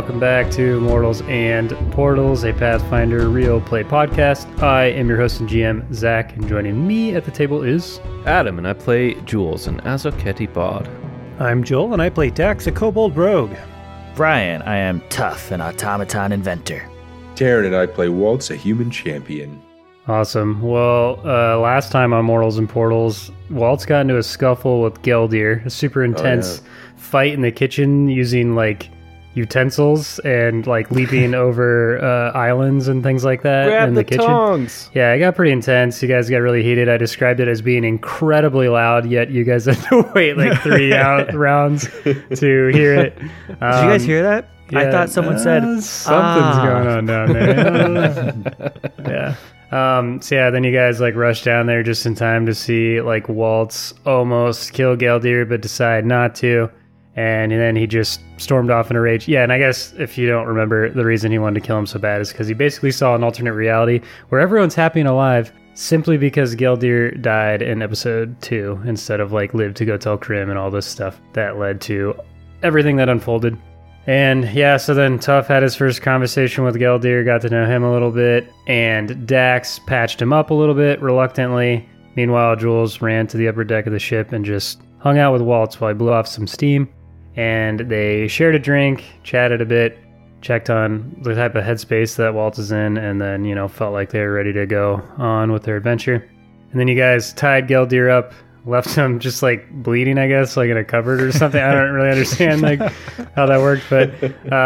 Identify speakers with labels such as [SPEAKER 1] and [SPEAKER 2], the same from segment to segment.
[SPEAKER 1] welcome back to Mortals and Portals, a Pathfinder real play podcast. I am your host and GM, Zach, and joining me at the table is...
[SPEAKER 2] Adam, and I play Jules, an Azoketi Bard.
[SPEAKER 3] I'm Joel, and I play Dax, a kobold rogue.
[SPEAKER 4] Brian, I am Tough, an automaton inventor.
[SPEAKER 5] Taryn, and I play Waltz, a human champion.
[SPEAKER 1] Awesome. Well, last time on Mortals and Portals, Waltz got into a scuffle with Geldir, a super intense fight in the kitchen using, utensils and, leaping over islands and things like that in the kitchen.
[SPEAKER 2] Tongs!
[SPEAKER 1] Yeah, it got pretty intense. You guys got really heated. I described it as being incredibly loud, yet you guys had to wait 3 rounds to hear it.
[SPEAKER 4] Did you guys hear that?
[SPEAKER 1] Yeah,
[SPEAKER 4] I thought someone said,
[SPEAKER 1] something's going on down there. Yeah. Then you guys rushed down there just in time to see Waltz almost kill Geldir, but decide not to. And then he just stormed off in a rage. Yeah, and I guess if you don't remember, the reason he wanted to kill him so bad is because he basically saw an alternate reality where everyone's happy and alive simply because Geldir died in episode 2 instead of lived to go tell Krim and all this stuff that led to everything that unfolded. And yeah, so then Tough had his first conversation with Geldir, got to know him a little bit, and Dax patched him up a little bit reluctantly. Meanwhile, Jules ran to the upper deck of the ship and just hung out with Waltz while he blew off some steam. And they shared a drink, chatted a bit, checked on the type of headspace that Waltz is in, and then, felt like they were ready to go on with their adventure. And then you guys tied Geldir up, left him just bleeding, I guess, in a cupboard or something. I don't really understand how that worked, but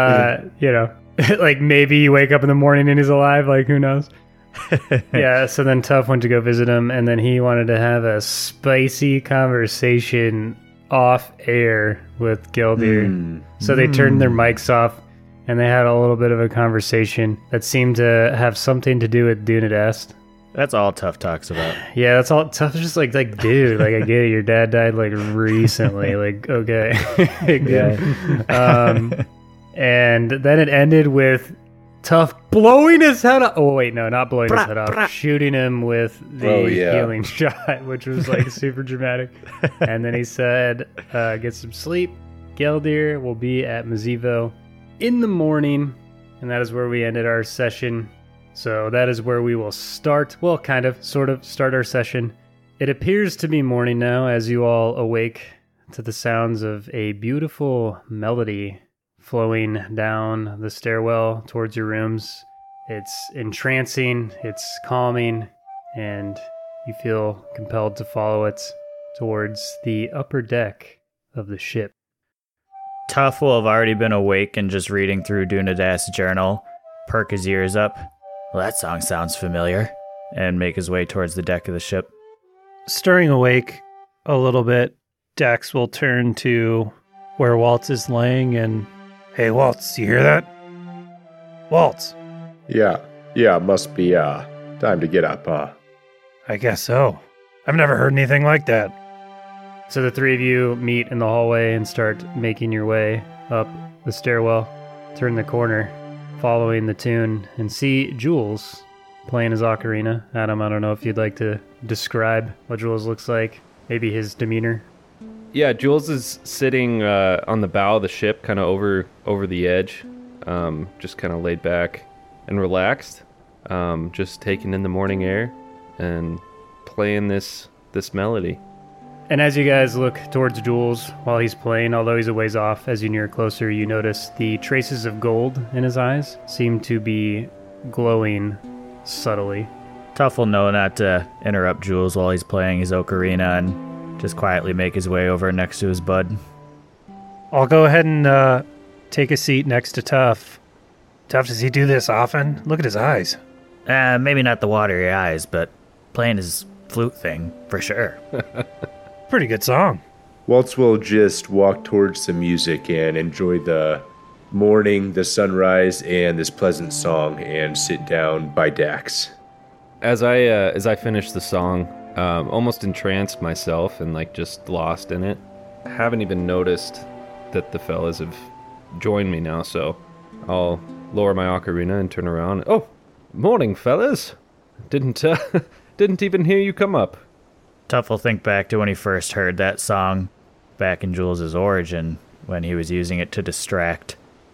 [SPEAKER 1] maybe you wake up in the morning and he's alive, who knows? Yeah, so then Tough went to go visit him, and then he wanted to have a spicy conversation off air with Geldir. So they turned their mics off and they had a little bit of a conversation that seemed to have something to do with Dunadast.
[SPEAKER 4] That's all Tough talks about.
[SPEAKER 1] Yeah, that's all. Tough is just dude, I get it. Your dad died recently. Okay. Yeah. And then it ended with Tough blowing his head off. Oh, wait, no, not blowing his head off. Shooting him with the healing shot, which was super dramatic. And then he said, get some sleep. Geldir will be at Mazivo in the morning. And that is where we ended our session. So that is where we will start. Well, sort of start our session. It appears to be morning now as you all awake to the sounds of a beautiful melody flowing down the stairwell towards your rooms. It's entrancing, it's calming, and you feel compelled to follow it towards the upper deck of the ship.
[SPEAKER 4] Tough will have already been awake and just reading through Dunadast's journal, perk his ears up. Well, that song sounds familiar, and make his way towards the deck of the ship.
[SPEAKER 3] Stirring awake a little bit, Dax will turn to where Waltz is laying and, "Hey, Waltz, you hear that? Waltz."
[SPEAKER 5] Yeah, must be time to get up,
[SPEAKER 3] I guess so. I've never heard anything like that.
[SPEAKER 1] So the three of you meet in the hallway and start making your way up the stairwell, turn the corner, following the tune, and see Jules playing his ocarina. Adam, I don't know if you'd like to describe what Jules looks like, maybe his demeanor.
[SPEAKER 2] Yeah, Jules is sitting on the bow of the ship, kind of over the edge, just kind of laid back and relaxed, just taking in the morning air and playing this melody.
[SPEAKER 1] And as you guys look towards Jules while he's playing, although he's a ways off, as you near closer, you notice the traces of gold in his eyes seem to be glowing subtly.
[SPEAKER 4] Tough will know not to interrupt Jules while he's playing his ocarina and just quietly make his way over next to his bud.
[SPEAKER 3] I'll go ahead and take a seat next to Tough. Tough, does he do this often? Look at his eyes.
[SPEAKER 4] Maybe not the watery eyes, but playing his flute thing, for sure.
[SPEAKER 3] Pretty good song.
[SPEAKER 5] Waltz will just walk towards the music and enjoy the morning, the sunrise, and this pleasant song, and sit down by Dax.
[SPEAKER 2] As I finish the song, almost entranced myself and just lost in it. I haven't even noticed that the fellas have joined me now, so I'll lower my ocarina and turn around. Oh, morning, fellas. Didn't even hear you come up.
[SPEAKER 4] Tough will think back to when he first heard that song back in Jules' origin, when he was using it to distract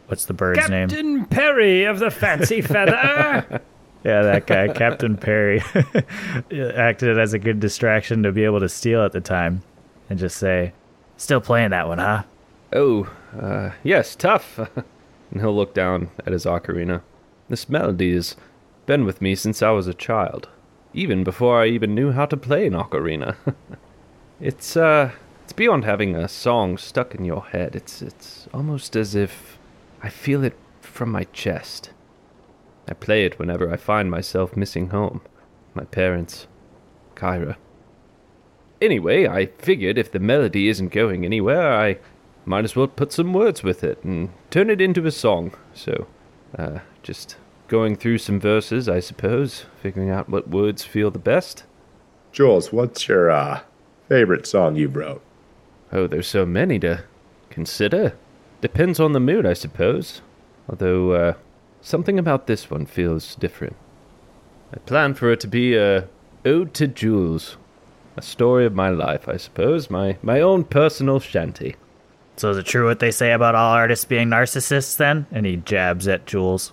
[SPEAKER 4] What's the bird's name?
[SPEAKER 1] Captain Perry of the Fancy Feather.
[SPEAKER 4] Yeah, that guy, Captain Perry, acted as a good distraction to be able to steal at the time and just say, "Still playing that one, huh?"
[SPEAKER 2] Oh, yes, tough. And he'll look down at his ocarina. This melody has been with me since I was a child, even before I even knew how to play an ocarina. It's beyond having a song stuck in your head. It's almost as if I feel it from my chest. I play it whenever I find myself missing home. My parents. Kyra. Anyway, I figured if the melody isn't going anywhere, I might as well put some words with it and turn it into a song. So, just going through some verses, I suppose, figuring out what words feel the best.
[SPEAKER 5] Jules, what's your favorite song you wrote?
[SPEAKER 2] Oh, there's so many to consider. Depends on the mood, I suppose. Although, something about this one feels different. I plan for it to be a ode to Jules. A story of my life, I suppose. My own personal shanty.
[SPEAKER 4] So is it true what they say about all artists being narcissists then? And he jabs at Jules.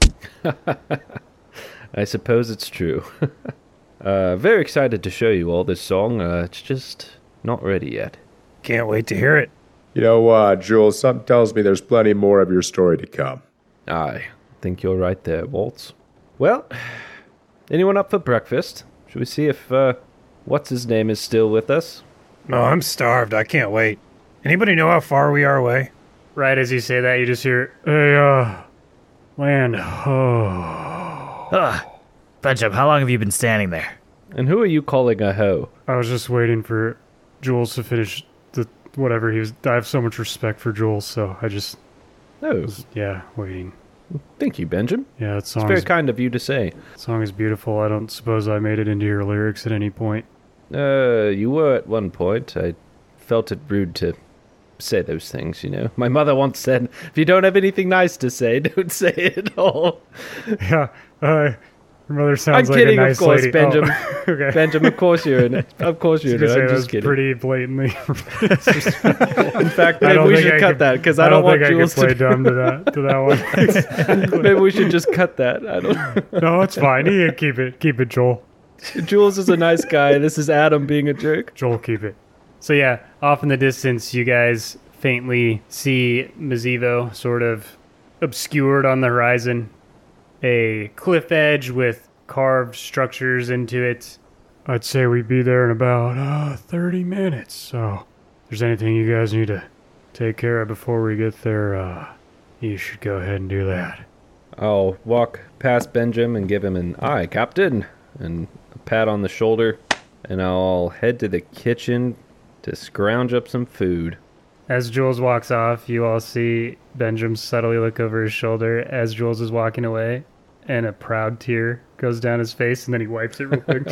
[SPEAKER 2] I suppose it's true. Very excited to show you all this song. It's just not ready yet.
[SPEAKER 3] Can't wait to hear it.
[SPEAKER 5] You know, Jules, something tells me there's plenty more of your story to come.
[SPEAKER 2] I think you're right there, Waltz. Well, anyone up for breakfast? Should we see if, what's-his-name is still with us?
[SPEAKER 3] No, I'm starved. I can't wait. Anybody know how far we are away?
[SPEAKER 1] Right as you say that, you just hear, "Hey, land." Oh.
[SPEAKER 4] Ugh. Benjamin, how long have you been standing there?
[SPEAKER 2] And who are you calling a hoe?
[SPEAKER 1] I was just waiting for Jules to finish whatever he was. I have so much respect for Jules, so I just
[SPEAKER 2] Oh,
[SPEAKER 1] waiting.
[SPEAKER 2] thank you, Benjamin.
[SPEAKER 1] Yeah, that
[SPEAKER 2] It's
[SPEAKER 1] song
[SPEAKER 2] very kind of you to say.
[SPEAKER 1] is beautiful. I don't suppose I made it into your lyrics at any point.
[SPEAKER 2] You were at one point. I felt it rude to say those things, you know. My mother once said, if you don't have anything nice to say, don't say it at all.
[SPEAKER 1] Yeah, your mother sounds
[SPEAKER 2] I'm
[SPEAKER 1] like
[SPEAKER 2] kidding,
[SPEAKER 1] a nice
[SPEAKER 2] of course,
[SPEAKER 1] lady.
[SPEAKER 2] Benjamin.
[SPEAKER 1] Oh, okay.
[SPEAKER 2] Benjamin, of course you're in it. Of course you're in it. I'm just kidding.
[SPEAKER 1] Pretty blatantly.
[SPEAKER 2] In fact,
[SPEAKER 1] I
[SPEAKER 2] maybe
[SPEAKER 1] don't
[SPEAKER 2] we
[SPEAKER 1] think
[SPEAKER 2] should
[SPEAKER 1] I
[SPEAKER 2] cut
[SPEAKER 1] could-
[SPEAKER 2] that, because I don't want
[SPEAKER 1] think
[SPEAKER 2] Jules
[SPEAKER 1] I could play
[SPEAKER 2] to...
[SPEAKER 1] dumb to that one.
[SPEAKER 2] Maybe we should just cut that. I don't...
[SPEAKER 1] No, it's fine. You keep it, Joel.
[SPEAKER 2] Jules is a nice guy. This is Adam being a jerk.
[SPEAKER 1] Joel, keep it. So yeah, off in the distance, you guys faintly see Mazevo sort of obscured on the horizon. A cliff edge with carved structures into it. I'd say we'd be there in about 30 minutes. So if there's anything you guys need to take care of before we get there, you should go ahead and do that.
[SPEAKER 2] I'll walk past Benjamin and give him an "Aye, Captain," and a pat on the shoulder, and I'll head to the kitchen to scrounge up some food.
[SPEAKER 1] As Jules walks off, you all see Benjamin subtly look over his shoulder as Jules is walking away, and a proud tear goes down his face, and then he wipes it real quick.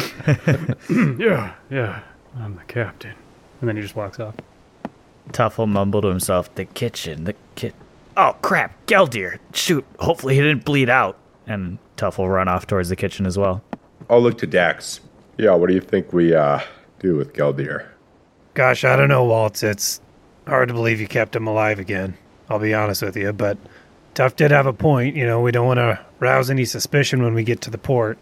[SPEAKER 1] Yeah, I'm the captain. And then he just walks off.
[SPEAKER 4] Tuffle mumbled to himself, the kitchen. Oh, crap, Geldir. Shoot, hopefully he didn't bleed out. And Tuffle run off towards the kitchen as well.
[SPEAKER 5] I'll look to Dax. Yeah, what do you think we do with Geldir?
[SPEAKER 3] Gosh, I don't know, Waltz. It's hard to believe you kept him alive again. I'll be honest with you, but Tuff did have a point. You know, we don't want to rouse any suspicion when we get to the port.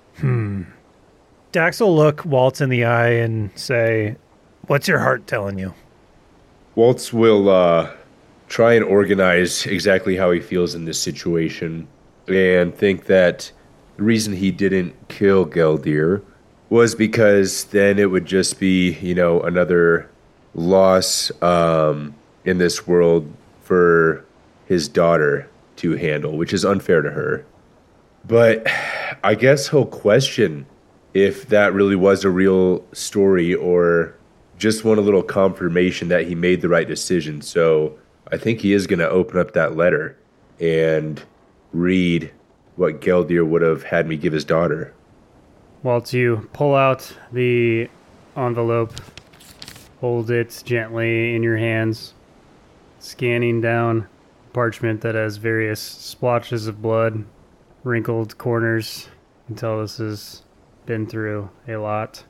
[SPEAKER 3] Dax will look Waltz in the eye and say, "What's your heart telling you?"
[SPEAKER 5] Waltz will try and organize exactly how he feels in this situation and think that the reason he didn't kill Geldir was because then it would just be, you know, another loss in this world for his daughter to handle, which is unfair to her. But I guess he'll question if that really was a real story or just want a little confirmation that he made the right decision. So I think he is going to open up that letter and read what Geldir would have had me give his daughter.
[SPEAKER 1] Waltz, you pull out the envelope, hold it gently in your hands, scanning down parchment that has various splotches of blood, wrinkled corners. You can tell this has been through a lot.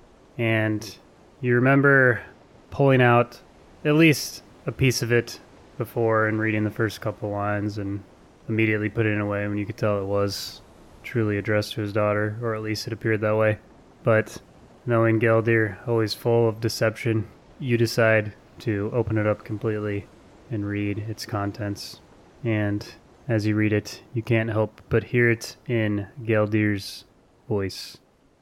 [SPEAKER 1] And you remember pulling out at least a piece of it before and reading the first couple lines and immediately putting it away when you could tell it was truly addressed to his daughter, or at least it appeared that way. But knowing Geldir, always full of deception, you decide to open it up completely and read its contents. And as you read it, you can't help but hear it in Geldir's voice.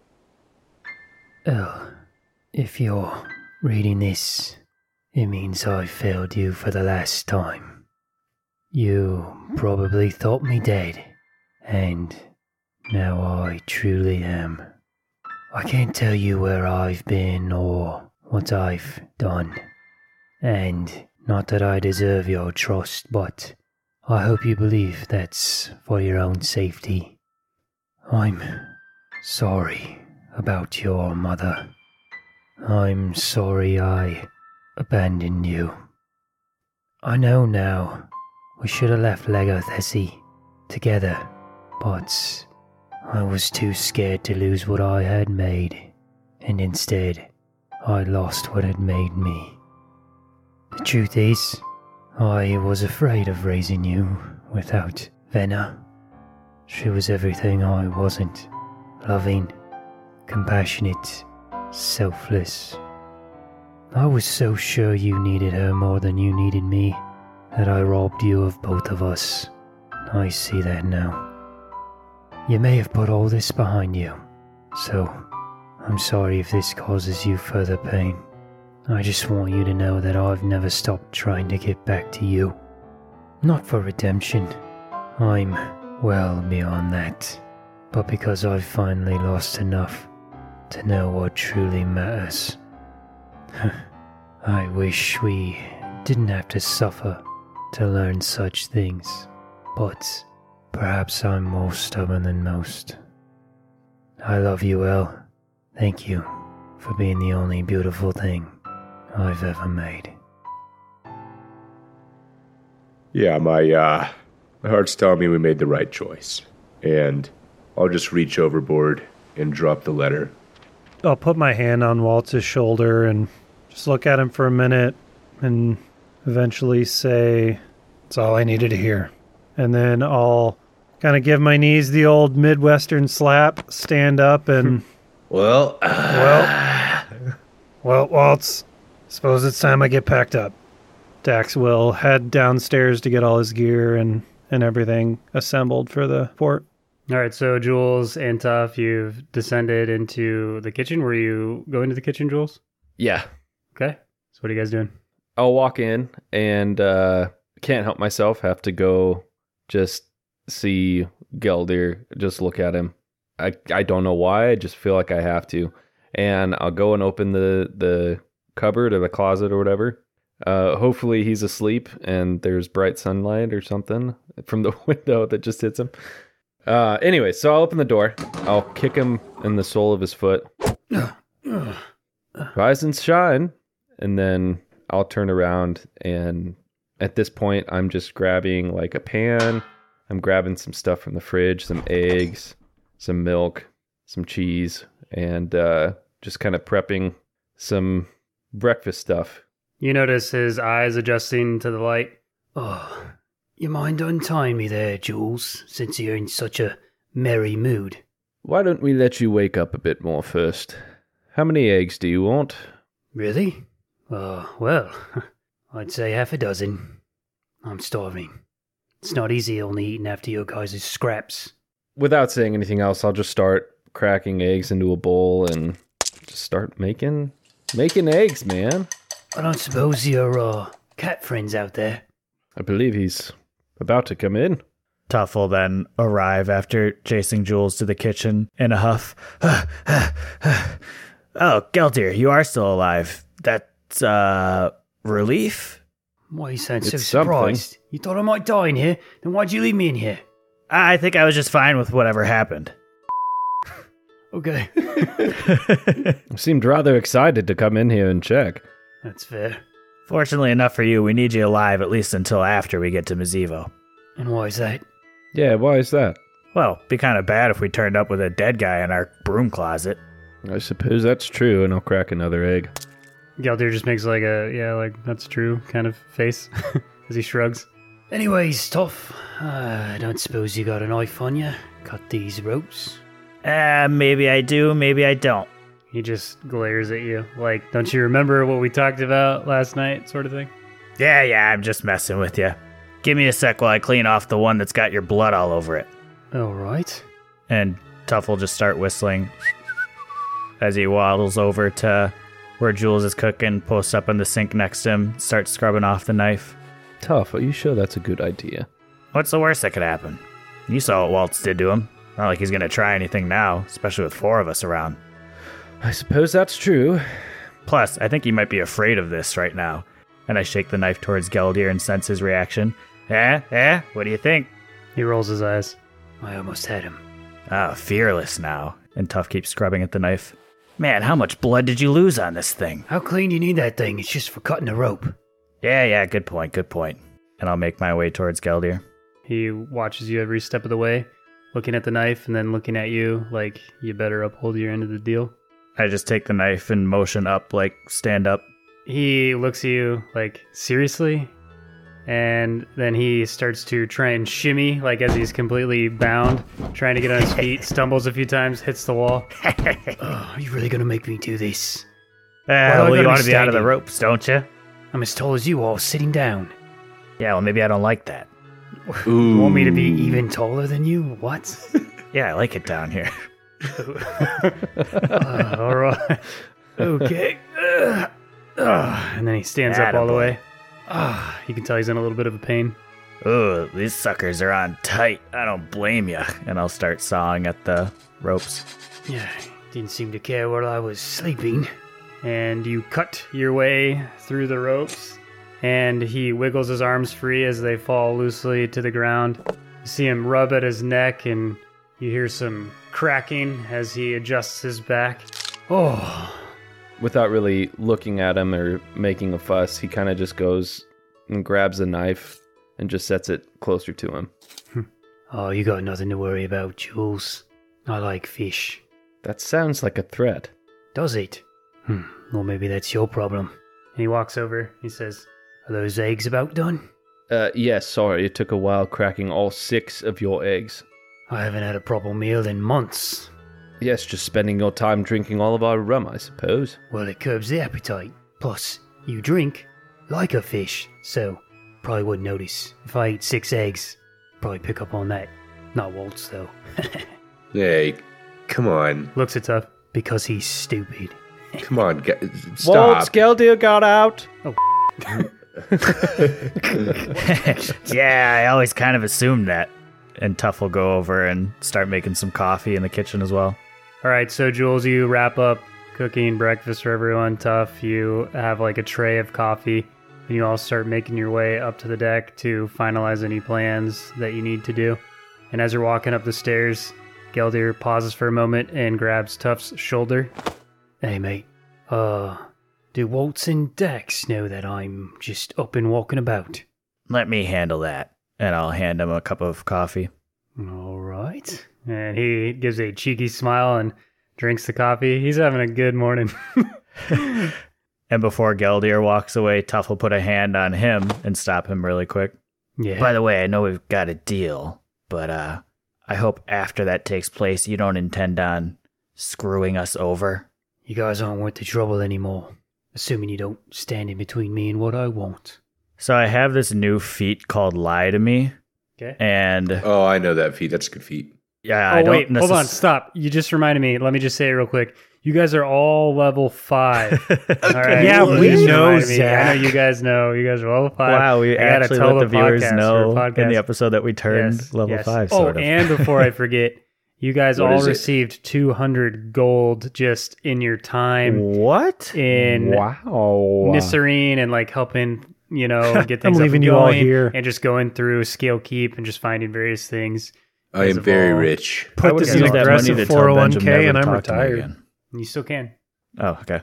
[SPEAKER 6] Oh, if you're reading this, it means I failed you for the last time. You probably thought me dead, and now I truly am. I can't tell you where I've been or what I've done, and not that I deserve your trust, but I hope you believe that's for your own safety. I'm sorry about your mother. I'm sorry I abandoned you. I know now we should have left Legothesi together, but I was too scared to lose what I had made, and instead I lost what had made me. The truth is, I was afraid of raising you without Venna. She was everything I wasn't. Loving, compassionate, selfless. I was so sure you needed her more than you needed me that I robbed you of both of us. I see that now. You may have put all this behind you, so I'm sorry if this causes you further pain. I just want you to know that I've never stopped trying to get back to you. Not for redemption. I'm well beyond that. But because I've finally lost enough to know what truly matters. I wish we didn't have to suffer to learn such things, but perhaps I'm more stubborn than most. I love you, El. Thank you for being the only beautiful thing I've ever made.
[SPEAKER 5] Yeah, my heart's telling me we made the right choice. And I'll just reach overboard and drop the letter.
[SPEAKER 3] I'll put my hand on Waltz's shoulder and just look at him for a minute and eventually say, "That's all I needed to hear." And then I'll kind of give my knees the old Midwestern slap, stand up, and... Well, Waltz, suppose it's time I get packed up. Dax will head downstairs to get all his gear and everything assembled for the port.
[SPEAKER 1] All right, so Jules and Tuff, you've descended into the kitchen. Were you going to the kitchen, Jules?
[SPEAKER 2] Yeah.
[SPEAKER 1] Okay. So what are you guys doing?
[SPEAKER 2] I'll walk in and can't help myself. Have to go just see Geldir, just look at him. I don't know why. I just feel like I have to. And I'll go and open the cupboard or the closet or whatever. Hopefully he's asleep and there's bright sunlight or something from the window that just hits him. Anyway, so I'll open the door. I'll kick him in the sole of his foot. Rise and shine. And then I'll turn around, and at this point, I'm just grabbing like a pan. I'm grabbing some stuff from the fridge, some eggs, some milk, some cheese, and just kind of prepping some breakfast stuff.
[SPEAKER 1] You notice his eyes adjusting to the light.
[SPEAKER 6] Oh, you mind untying me there, Jules, since you're in such a merry mood?
[SPEAKER 2] Why don't we let you wake up a bit more first? How many eggs do you want?
[SPEAKER 6] Really? Well, I'd say half a dozen. I'm starving. It's not easy only eating after your guys' scraps.
[SPEAKER 2] Without saying anything else, I'll just start cracking eggs into a bowl and just start making eggs, man.
[SPEAKER 6] I don't suppose your cat friend's out there?
[SPEAKER 2] I believe he's about to come in.
[SPEAKER 4] Tuff will then arrive after chasing Jules to the kitchen in a huff. Oh, Geldir, you are still alive. That's, relief?
[SPEAKER 6] Why you sound so
[SPEAKER 2] It's
[SPEAKER 6] surprised?
[SPEAKER 2] something.
[SPEAKER 6] You thought I might die in here? Then why'd you leave me in here?
[SPEAKER 4] I think I was just fine with whatever happened.
[SPEAKER 6] Okay.
[SPEAKER 2] You seemed rather excited to come in here and check.
[SPEAKER 6] That's fair.
[SPEAKER 4] Fortunately enough for you, we need you alive at least until after we get to Mazevo.
[SPEAKER 6] And why is that?
[SPEAKER 2] Yeah, why is that?
[SPEAKER 4] Well, it'd be kind of bad if we turned up with a dead guy in our broom closet.
[SPEAKER 2] I suppose that's true, and I'll crack another egg.
[SPEAKER 1] Geldir just makes like a, yeah, like, that's true kind of face. as he shrugs.
[SPEAKER 6] Anyways, Tough, I don't suppose you got a knife on you? Cut these ropes?
[SPEAKER 4] Maybe I do, maybe I don't.
[SPEAKER 1] He just glares at you, like, don't you remember what we talked about last night, sort of thing?
[SPEAKER 4] Yeah, I'm just messing with you. Give me a sec while I clean off the one that's got your blood all over it.
[SPEAKER 6] All right.
[SPEAKER 4] And Tuff will just start whistling as he waddles over to where Jules is cooking, posts up in the sink next to him, starts scrubbing off the knife.
[SPEAKER 2] Tough, are you sure that's a good idea?
[SPEAKER 4] What's the worst that could happen? You saw what Waltz did to him. Not like he's gonna try anything now, especially with 4 of us around.
[SPEAKER 2] I suppose that's true.
[SPEAKER 4] Plus, I think he might be afraid of this right now. And I shake the knife towards Geldir and sense his reaction. What do you think?
[SPEAKER 1] He rolls his eyes.
[SPEAKER 6] I almost had him.
[SPEAKER 4] Ah, fearless now. And Tuff keeps scrubbing at the knife. Man, how much blood did you lose on this thing?
[SPEAKER 6] How clean do you need that thing? It's just for cutting a rope.
[SPEAKER 4] Yeah, good point. And I'll make my way towards Geldir.
[SPEAKER 1] He watches you every step of the way, looking at the knife and then looking at you like you better uphold your end of the deal.
[SPEAKER 4] I just take the knife and motion up, like, stand up.
[SPEAKER 1] He looks at you like, seriously? And then he starts to try and shimmy, like as he's completely bound, trying to get on his feet, stumbles a few times, hits the wall.
[SPEAKER 6] Oh, are you really going to make me do this?
[SPEAKER 4] Well, you
[SPEAKER 6] gotta
[SPEAKER 4] want
[SPEAKER 6] be
[SPEAKER 4] to be out of the
[SPEAKER 6] standing?
[SPEAKER 4] ropes, don't you?
[SPEAKER 6] I'm as tall as you all, sitting down.
[SPEAKER 4] Yeah, well, maybe I don't like that.
[SPEAKER 6] You want me to be even taller than you? What?
[SPEAKER 4] Yeah, I like it down here.
[SPEAKER 1] All right. Okay. And then he stands up all the way. You can tell he's in a little bit of a pain.
[SPEAKER 4] Ooh, these suckers are on tight. I don't blame you. And I'll start sawing at the ropes.
[SPEAKER 6] Yeah, didn't seem to care while I was sleeping.
[SPEAKER 1] And you cut your way through the ropes, and he wiggles his arms free as they fall loosely to the ground. You see him rub at his neck, and you hear some cracking as he adjusts his back. Oh,
[SPEAKER 2] Without really looking at him or making a fuss, he kind of just goes and grabs a knife and just sets it closer to him.
[SPEAKER 6] Oh, you got nothing to worry about, Jules. I like fish.
[SPEAKER 2] That sounds like a threat.
[SPEAKER 6] Does it? Well, maybe that's your problem.
[SPEAKER 1] and he walks over. He says,
[SPEAKER 6] Are those eggs about done?
[SPEAKER 2] Yes, sorry, it took a while cracking all 6 of your eggs.
[SPEAKER 6] I haven't had a proper meal in months.
[SPEAKER 2] Yes, just spending your time drinking all of our rum, I suppose.
[SPEAKER 6] Well, it curbs the appetite. Plus, you drink like a fish, so probably wouldn't notice. If I eat 6 eggs, probably pick up on that. Not Waltz, though.
[SPEAKER 5] Hey, come on.
[SPEAKER 1] looks at Tough.
[SPEAKER 6] Because he's stupid.
[SPEAKER 5] Come on, stop.
[SPEAKER 2] Geldir got out.
[SPEAKER 4] Yeah, I always kind of assumed that. And Tuff will go over and start making some coffee in the kitchen as well.
[SPEAKER 1] All right, so Jules, you wrap up cooking breakfast for everyone. Tough, you have like a tray of coffee, and you all start making your way up to the deck to finalize any plans that you need to do. And as you're walking up the stairs, Geldir pauses for a moment and grabs Tuff's shoulder.
[SPEAKER 6] Hey, mate. Do Waltz and Dax know that I'm just up and walking about?
[SPEAKER 4] Let me handle that. And I'll hand him a cup of coffee.
[SPEAKER 1] All right. And he gives a cheeky smile and drinks the coffee. He's having a good morning.
[SPEAKER 4] And before Geldir walks away, Tuff will put a hand on him and stop him really quick.
[SPEAKER 6] Yeah.
[SPEAKER 4] By the way, I know we've got a deal, but I hope after that takes place, you don't intend on screwing us over.
[SPEAKER 6] You guys aren't worth the trouble anymore. Assuming you don't stand in between me and what I want.
[SPEAKER 4] So I have this new feat called Lie to Me.
[SPEAKER 1] Okay.
[SPEAKER 4] And
[SPEAKER 5] Oh, I know that feat. That's a good feat.
[SPEAKER 4] yeah, I
[SPEAKER 1] Oh,
[SPEAKER 4] don't
[SPEAKER 1] wait, hold on, stop. You just reminded me. Let me just say it real quick. You guys are all level 5. All right.
[SPEAKER 3] Yeah,
[SPEAKER 1] You
[SPEAKER 3] we
[SPEAKER 1] just
[SPEAKER 3] know,
[SPEAKER 1] reminded me. I
[SPEAKER 3] Zach.
[SPEAKER 1] know you guys know. You guys are level 5.
[SPEAKER 4] Wow, we
[SPEAKER 1] I gotta
[SPEAKER 4] actually
[SPEAKER 1] tell
[SPEAKER 4] let the viewers
[SPEAKER 1] podcast
[SPEAKER 4] know
[SPEAKER 1] for a
[SPEAKER 4] in
[SPEAKER 1] podcast.
[SPEAKER 4] the episode that we turned
[SPEAKER 1] Yes,
[SPEAKER 4] level
[SPEAKER 1] yes.
[SPEAKER 4] 5,
[SPEAKER 1] Oh,
[SPEAKER 4] sort of.
[SPEAKER 1] and before I forget, you guys
[SPEAKER 5] What
[SPEAKER 1] all
[SPEAKER 5] is it?
[SPEAKER 1] received 200 gold just in your time
[SPEAKER 4] What?
[SPEAKER 1] in
[SPEAKER 2] Wow.
[SPEAKER 1] Nisserine and like helping, you know, get things
[SPEAKER 3] I'm
[SPEAKER 1] up
[SPEAKER 3] leaving
[SPEAKER 1] and
[SPEAKER 3] you all
[SPEAKER 1] going
[SPEAKER 3] here.
[SPEAKER 1] and just going through Scale Keep and just finding various things.
[SPEAKER 5] I
[SPEAKER 1] As
[SPEAKER 5] am
[SPEAKER 1] of
[SPEAKER 5] very
[SPEAKER 1] all-
[SPEAKER 5] rich.
[SPEAKER 3] Put
[SPEAKER 4] I
[SPEAKER 3] this
[SPEAKER 4] would've
[SPEAKER 3] in
[SPEAKER 4] used that money
[SPEAKER 3] aggressive
[SPEAKER 4] to tell Benjamin
[SPEAKER 3] 401k and
[SPEAKER 4] never
[SPEAKER 3] I'm
[SPEAKER 4] talk to me
[SPEAKER 3] retired.
[SPEAKER 4] again.
[SPEAKER 1] You still can.
[SPEAKER 4] Oh, okay.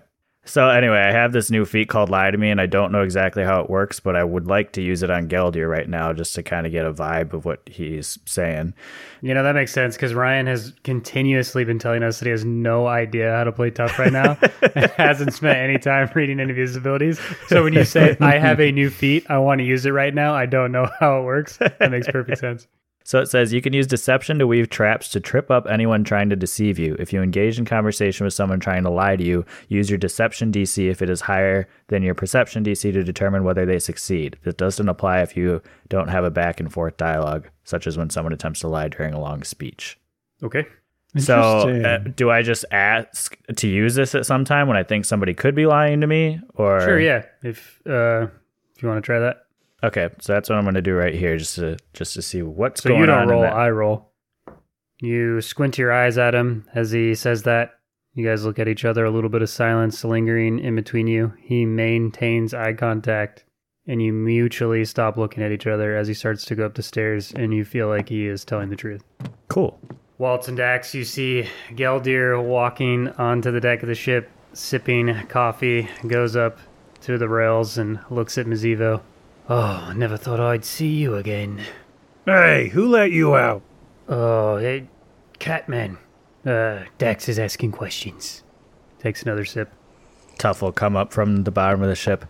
[SPEAKER 4] So anyway, I have this new feat called Lie to Me, and I don't know exactly how it works, but I would like to use it on Geldir right now just to kind of get a vibe of what he's saying.
[SPEAKER 1] That makes sense because Ryan has continuously been telling us that he has no idea how to play tough right now and hasn't spent any time reading any of his abilities. So when you say, I have a new feat, I want to use it right now, I don't know how it works. That makes perfect sense.
[SPEAKER 4] So it says you can use deception to weave traps to trip up anyone trying to deceive you. If you engage in conversation with someone trying to lie to you, use your deception DC if it is higher than your perception DC to determine whether they succeed. This doesn't apply if you don't have a back and forth dialogue, such as when someone attempts to lie during a long speech.
[SPEAKER 1] Okay.
[SPEAKER 4] So do I just ask to use this at some time when I think somebody could be lying to me? Or
[SPEAKER 1] Sure, yeah. If you want to try that.
[SPEAKER 4] Okay, so that's what I'm going to do right here, just to see what's
[SPEAKER 1] So
[SPEAKER 4] going on.
[SPEAKER 1] you don't roll,
[SPEAKER 4] in that.
[SPEAKER 1] I roll. You squint your eyes at him as he says that. You guys look at each other, a little bit of silence lingering in between you. He maintains eye contact, and you mutually stop looking at each other as he starts to go up the stairs, and you feel like he is telling the truth.
[SPEAKER 4] Cool.
[SPEAKER 1] Waltz and Dax, you see Geldir walking onto the deck of the ship, sipping coffee, goes up to the rails and looks at Mizivo.
[SPEAKER 6] Oh, never thought I'd see you again.
[SPEAKER 3] Hey, who let you out?
[SPEAKER 6] Oh, Catman. Dax is asking questions.
[SPEAKER 1] Takes another sip.
[SPEAKER 4] Tuff will come up from the bottom of the ship.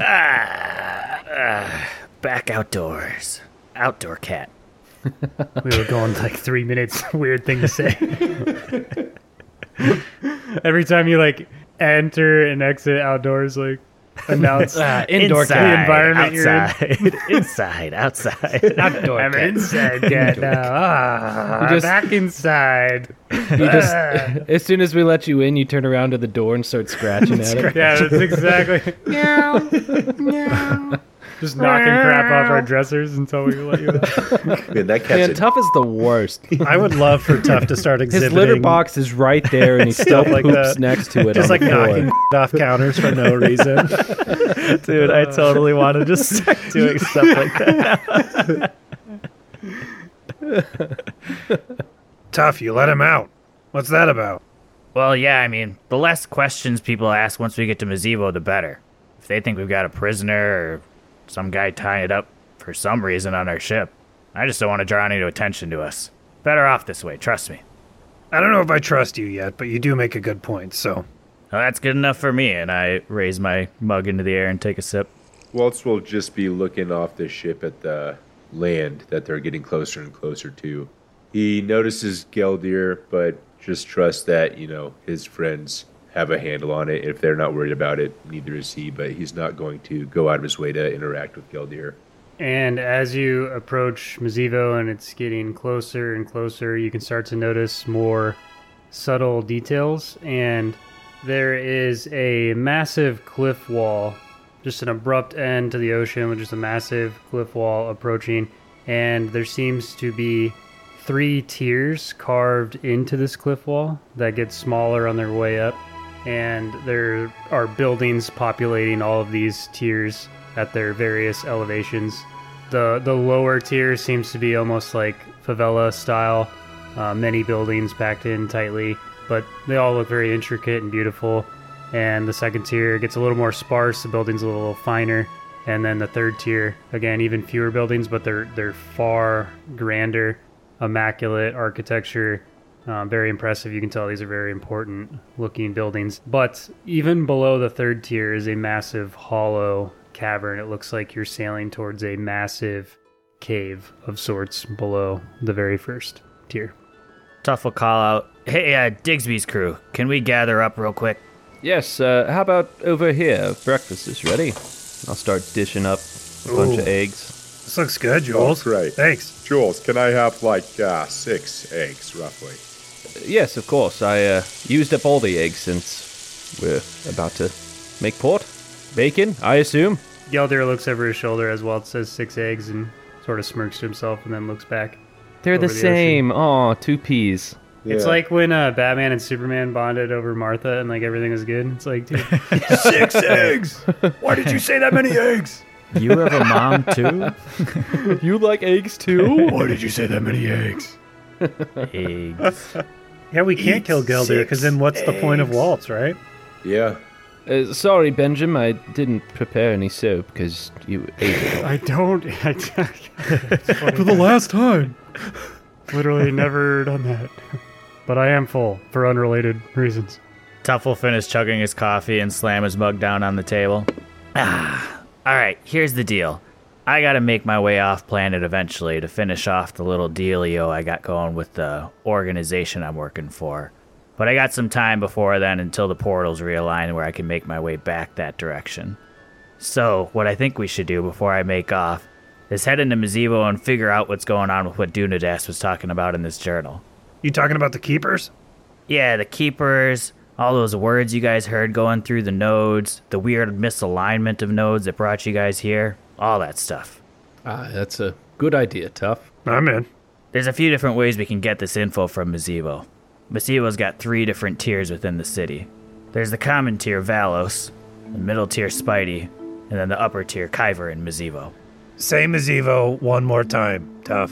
[SPEAKER 4] Back outdoors. Outdoor cat.
[SPEAKER 1] We were going like 3 minutes. Weird thing to say. Every time you enter and exit outdoors, announce
[SPEAKER 4] Indoor
[SPEAKER 1] inside,
[SPEAKER 4] cat.
[SPEAKER 1] the environment
[SPEAKER 4] Outside.
[SPEAKER 1] you're in.
[SPEAKER 4] Outside. Outdoor
[SPEAKER 1] I'm
[SPEAKER 4] cat.
[SPEAKER 1] inside cat now.
[SPEAKER 2] just-
[SPEAKER 1] Back inside.
[SPEAKER 2] You just, as soon as we let you in, you turn around to the door and start scratching at it.
[SPEAKER 1] Yeah, that's exactly. Just knocking crap off our dressers until we let you in.
[SPEAKER 5] Man, that cat's
[SPEAKER 2] Man,
[SPEAKER 5] a
[SPEAKER 2] Tough is the worst.
[SPEAKER 3] I would love for Tuff to start
[SPEAKER 2] His
[SPEAKER 3] exhibiting
[SPEAKER 2] litter box is right there, and he still
[SPEAKER 3] Stuff like
[SPEAKER 2] poops
[SPEAKER 3] that.
[SPEAKER 2] next to it.
[SPEAKER 3] just
[SPEAKER 2] on the floor.
[SPEAKER 3] knocking off counters for no reason.
[SPEAKER 4] Dude, I totally want to just start doing stuff like that.
[SPEAKER 3] Tuff, you let him out. What's that about?
[SPEAKER 4] Well, yeah, I mean, the less questions people ask once we get to Mizivo, the better. If they think we've got a prisoner or some guy tying it up for some reason on our ship, I just don't want to draw any attention to us. Better off this way, trust me.
[SPEAKER 3] I don't know if I trust you yet, but you do make a good point, so.
[SPEAKER 4] Well, that's good enough for me, and I raise my mug into the air and take a sip.
[SPEAKER 5] Waltz will just be looking off the ship at the land that they're getting closer and closer to. He notices Geldir, but just trusts that, his friends have a handle on it. If they're not worried about it, neither is he, but he's not going to go out of his way to interact with Geldir.
[SPEAKER 1] And as you approach Mizivo and it's getting closer and closer, you can start to notice more subtle details. And there is a massive cliff wall, just an abrupt end to the ocean with just a massive cliff wall approaching. And there seems to be 3 tiers carved into this cliff wall that get smaller on their way up. And there are buildings populating all of these tiers at their various elevations. The lower tier seems to be almost like favela style, many buildings packed in tightly, but they all look very intricate and beautiful. And the second tier gets a little more sparse, the building's a little finer. And then the third tier, again, even fewer buildings, but they're far grander, immaculate architecture. Very impressive. You can tell these are very important looking buildings. But even below the third tier is a massive hollow cavern. It looks like you're sailing towards a massive cave of sorts below the very first tier.
[SPEAKER 4] Tuff will call out, "Hey, Digsby's crew, can we gather up real quick?"
[SPEAKER 2] Yes, how about over here? Breakfast is ready. I'll start dishing up a bunch of eggs.
[SPEAKER 3] This looks good, Jules.
[SPEAKER 5] That's right.
[SPEAKER 3] Thanks.
[SPEAKER 5] Jules, can I have 6 eggs, roughly?
[SPEAKER 2] Yes, of course. I used up all the eggs since we're about to make port. Bacon, I assume?
[SPEAKER 1] Geldir looks over his shoulder as Walt says 6 eggs and sort of smirks to himself and then looks back.
[SPEAKER 2] They're
[SPEAKER 1] Over
[SPEAKER 2] the
[SPEAKER 1] the
[SPEAKER 2] same. Aw, 2 peas.
[SPEAKER 1] It's
[SPEAKER 5] Yeah.
[SPEAKER 1] like when Batman and Superman bonded over Martha and everything was good. It's like, dude, 6 eggs! Why did you say that many eggs?
[SPEAKER 4] You have a mom, too?
[SPEAKER 2] You like eggs too?
[SPEAKER 1] Why did you say that many eggs?
[SPEAKER 4] Eggs.
[SPEAKER 3] Yeah, we can't kill Geldir, because then what's the point of Waltz, right?
[SPEAKER 5] Yeah.
[SPEAKER 2] Sorry, Benjamin, I didn't prepare any soap because you ate it.
[SPEAKER 1] I don't.
[SPEAKER 3] For the last time.
[SPEAKER 1] Literally never done that. But I am full for unrelated reasons.
[SPEAKER 4] Tuff will finish chugging his coffee and slam his mug down on the table. Alright, here's the deal. I gotta make my way off planet eventually to finish off the little dealio I got going with the organization I'm working for. But I got some time before then until the portals realign where I can make my way back that direction. So, what I think we should do before I make off is head into Mazevo and figure out what's going on with what Dunadas was talking about in this journal.
[SPEAKER 3] You talking about the keepers?
[SPEAKER 4] Yeah, the keepers, all those words you guys heard going through the nodes, the weird misalignment of nodes that brought you guys here, all that stuff.
[SPEAKER 2] That's a good idea, Tuff.
[SPEAKER 3] I'm in.
[SPEAKER 4] There's a few different ways we can get this info from Mazevo. Mazevo's got 3 different tiers within the city. There's the common tier, Valos, the middle tier, Spidey, and then the upper tier, Kyver and Mazevo.
[SPEAKER 3] Say Mazevo one more time, Tuff.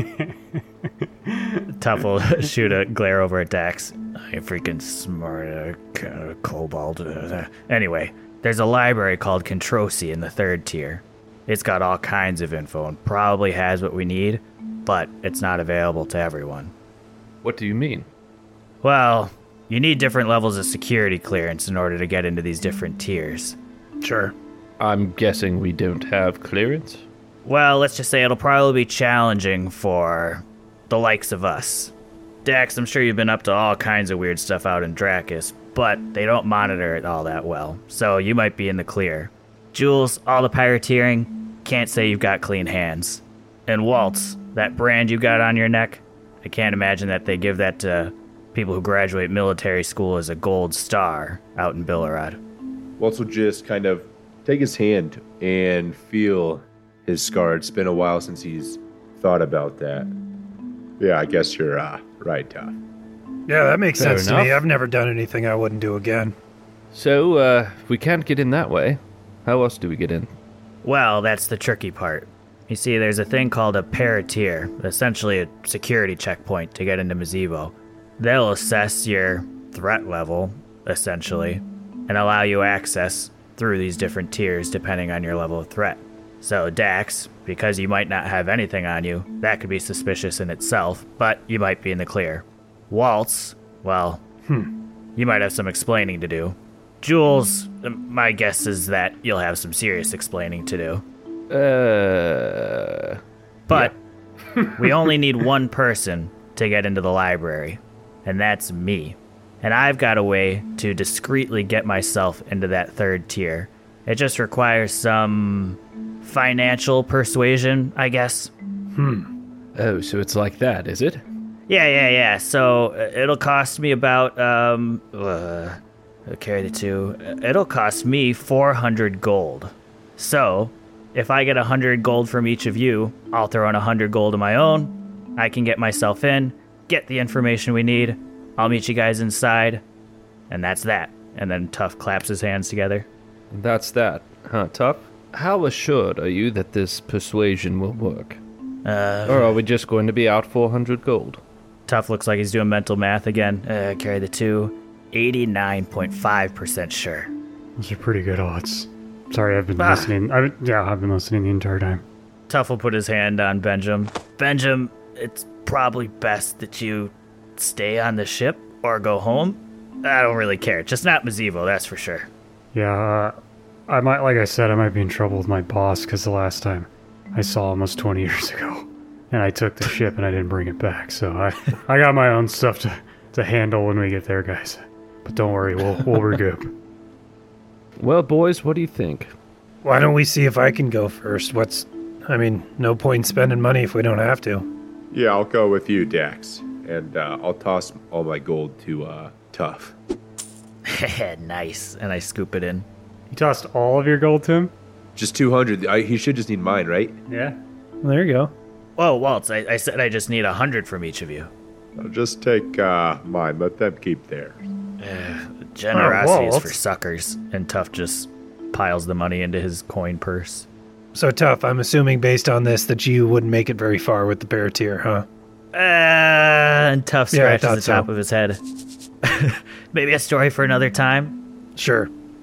[SPEAKER 4] Tuff will shoot a glare over at Dax. I freaking smart, Cobalt. Anyway, there's a library called Controsi in the 3rd tier. It's got all kinds of info and probably has what we need, but it's not available to everyone.
[SPEAKER 2] What do you mean?
[SPEAKER 4] Well, you need different levels of security clearance in order to get into these different tiers.
[SPEAKER 3] Sure.
[SPEAKER 2] I'm guessing we don't have clearance?
[SPEAKER 4] Well, let's just say it'll probably be challenging for the likes of us. Dax, I'm sure you've been up to all kinds of weird stuff out in Dracus, but they don't monitor it all that well, so you might be in the clear. Jules, all the pirateering, can't say you've got clean hands. And Waltz, that brand you got on your neck, I can't imagine that they give that to people who graduate military school as a gold star out in Billerod.
[SPEAKER 5] Waltz will just kind of take his hand and feel his scar. It's been a while since he's thought about that. Yeah, I guess you're right, Tuff.
[SPEAKER 3] Yeah, that makes
[SPEAKER 2] Fair
[SPEAKER 3] sense to
[SPEAKER 2] enough.
[SPEAKER 3] me. I've never done anything I wouldn't do again.
[SPEAKER 2] So, we can't get in that way. How else do we get in?
[SPEAKER 4] Well, that's the tricky part. You see, there's a thing called a paratier, essentially a security checkpoint to get into Mazevo. They'll assess your threat level, essentially, and allow you access through these different tiers depending on your level of threat. So Dax, because you might not have anything on you, that could be suspicious in itself, but you might be in the clear. Waltz, well, you might have some explaining to do. Jules, my guess is that you'll have some serious explaining to do. But we only need one person to get into the library, and that's me. And I've got a way to discreetly get myself into that 3rd tier. It just requires some financial persuasion, I guess.
[SPEAKER 2] Oh, so it's like that, is it?
[SPEAKER 4] Yeah. So it'll cost me about, carry the 2. It'll cost me 400 gold. So if I get 100 gold from each of you, I'll throw in 100 gold of my own. I can get myself in, get the information we need. I'll meet you guys inside, and that's that. And then Tuff claps his hands together.
[SPEAKER 2] That's that, huh, Tuff? How assured are you that this persuasion will work? Or are we just going to be out 400 gold?
[SPEAKER 4] Tuff looks like he's doing mental math again. Carry the 2. 89.5% sure.
[SPEAKER 1] Those are pretty good odds. Sorry, I've been listening. I've been listening the entire time.
[SPEAKER 4] Tuff will put his hand on Benjamin. Benjamin, it's probably best that you stay on the ship or go home. I don't really care. Just not Mazevo, that's for sure.
[SPEAKER 1] Yeah, I might, like I said, I might be in trouble with my boss because the last time I saw him was 20 years ago, and I took the ship and I didn't bring it back. So I got my own stuff to handle when we get there, guys. But don't worry, we'll regroup.
[SPEAKER 2] Well, boys, what do you think?
[SPEAKER 3] Why don't we see if I can go first? No point in spending money if we don't have to.
[SPEAKER 5] Yeah, I'll go with you, Dax. And I'll toss all my gold to Tuff.
[SPEAKER 4] Nice. And I scoop it in.
[SPEAKER 1] You tossed all of your gold to him?
[SPEAKER 5] Just 200. He should just need mine, right?
[SPEAKER 1] Yeah.
[SPEAKER 3] Well, there you go.
[SPEAKER 4] Whoa, Waltz, I said I just need 100 from each of you.
[SPEAKER 5] I'll just take mine. Let them keep theirs.
[SPEAKER 4] Generosity is
[SPEAKER 3] Waltz.
[SPEAKER 4] for suckers. And Tuff just piles the money into his coin purse.
[SPEAKER 3] So Tuff, I'm assuming based on this that you wouldn't make it very far with the paratier, huh?
[SPEAKER 4] And Tuff
[SPEAKER 3] Yeah, I
[SPEAKER 4] scratches
[SPEAKER 3] thought
[SPEAKER 4] the top
[SPEAKER 3] so.
[SPEAKER 4] of his head. Maybe a story for another time.
[SPEAKER 3] Sure.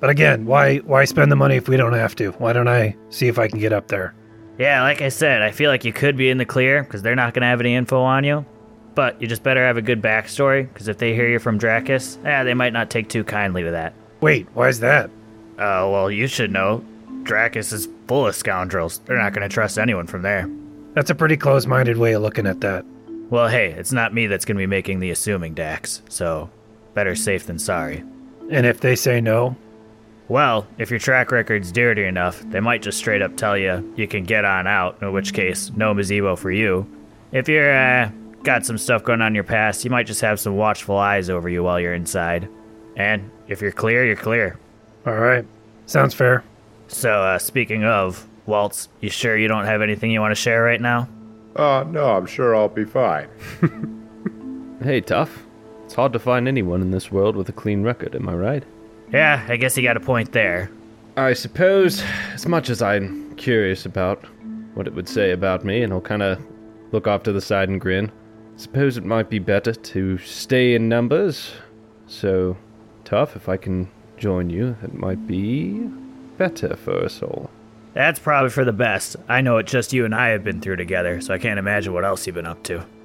[SPEAKER 3] But again, why spend the money if we don't have to? Why don't I see if I can get up there?
[SPEAKER 4] Yeah, like I said, I feel like you could be in the clear because they're not going to have any info on you. But you just better have a good backstory because if they hear you're from Dracus, they might not take too kindly to that.
[SPEAKER 3] Wait, why is that?
[SPEAKER 4] Well, you should know. Dracus is full of scoundrels. They're not going to trust anyone from there.
[SPEAKER 3] That's a pretty close-minded way of looking at that.
[SPEAKER 4] Well, hey, it's not me that's going to be making the assuming, Dax. So, better safe than sorry.
[SPEAKER 3] And if they say no?
[SPEAKER 4] Well, if your track record's dirty enough, they might just straight up tell you can get on out, in which case, no Mazeebo for you. If you're, got some stuff going on in your past, you might just have some watchful eyes over you while you're inside. And if you're clear, you're clear.
[SPEAKER 3] All right. Sounds fair.
[SPEAKER 4] So, speaking of, Waltz, you sure you don't have anything you want to share right now?
[SPEAKER 5] No, I'm sure I'll be fine.
[SPEAKER 2] Hey, Tough. It's hard to find anyone in this world with a clean record, am I right?
[SPEAKER 4] Yeah, I guess you got a point there.
[SPEAKER 2] I suppose, as much as I'm curious about what it would say about me, and I'll kind of look off to the side and grin, suppose it might be better to stay in numbers. So, Tough, if I can join you, it might be better for us all.
[SPEAKER 4] That's probably for the best. I know it just you and I have been through together, so I can't imagine what else you've been up to.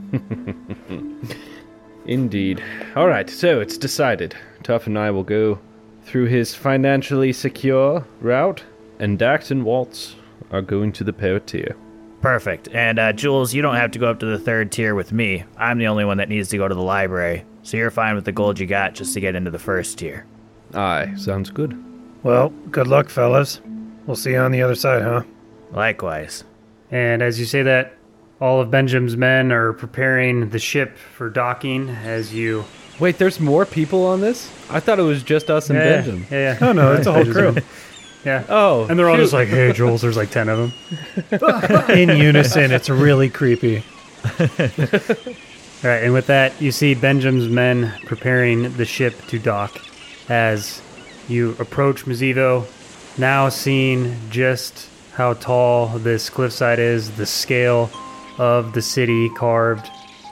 [SPEAKER 2] Indeed. Alright, so it's decided. Tough and I will go through his financially secure route, and Dax and Waltz are going to the Parrot tier.
[SPEAKER 4] Perfect. And, Jules, you don't have to go up to the 3rd tier with me. I'm the only one that needs to go to the library, so you're fine with the gold you got just to get into the 1st tier.
[SPEAKER 2] Aye, sounds good.
[SPEAKER 3] Well, good luck, fellas. We'll see you on the other side, huh?
[SPEAKER 4] Likewise.
[SPEAKER 1] And as you say that, all of Benjamin's men are preparing the ship for docking as you...
[SPEAKER 2] Wait, there's more people on this? I thought it was just us and Benjamin.
[SPEAKER 1] Yeah.
[SPEAKER 3] Oh, no, it's a whole crew.
[SPEAKER 1] Yeah.
[SPEAKER 2] Oh,
[SPEAKER 1] And they're all just like, hey, Jules, there's like 10 of them.
[SPEAKER 3] In unison, it's really creepy.
[SPEAKER 1] All right, and with that, you see Benjamin's men preparing the ship to dock as you approach Mazeebo, now seeing just how tall this cliffside is, the scale of the city carved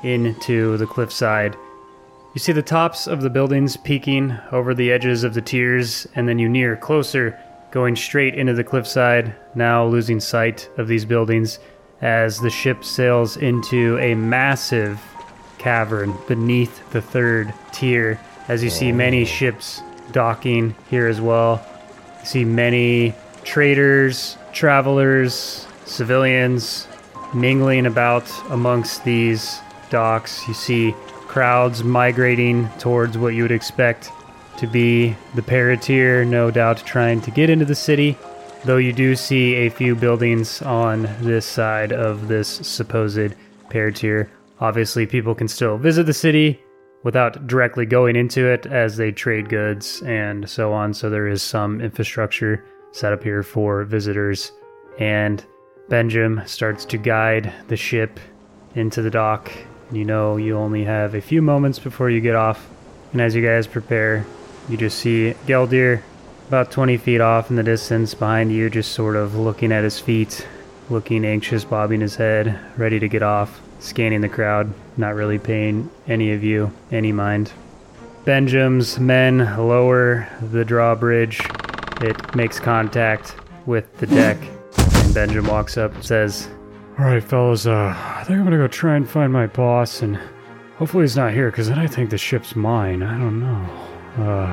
[SPEAKER 1] into the cliffside. You see the tops of the buildings peeking over the edges of the tiers, and then you near closer, going straight into the cliffside, now losing sight of these buildings as the ship sails into a massive cavern beneath the 3rd tier, as you see many ships docking here as well. You see many traders, travelers, civilians mingling about amongst these docks. You see crowds migrating towards what you would expect to be the Parrot tier, no doubt trying to get into the city, though you do see a few buildings on this side of this supposed Parrot tier. Obviously, people can still visit the city without directly going into it as they trade goods and so on, so there is some infrastructure set up here for visitors. And Benjamin starts to guide the ship into the dock. You know you only have a few moments before you get off, and as you guys prepare, you just see Geldir about 20 feet off in the distance behind you, just sort of looking at his feet, looking anxious, bobbing his head, ready to get off, scanning the crowd, not really paying any of you any mind. Benjamin's men lower the drawbridge. It makes contact with the deck, and Benjamin walks up and says, all right, fellas, I think I'm going to go try and find my boss, and hopefully he's not here, because then I think the ship's mine. I don't know.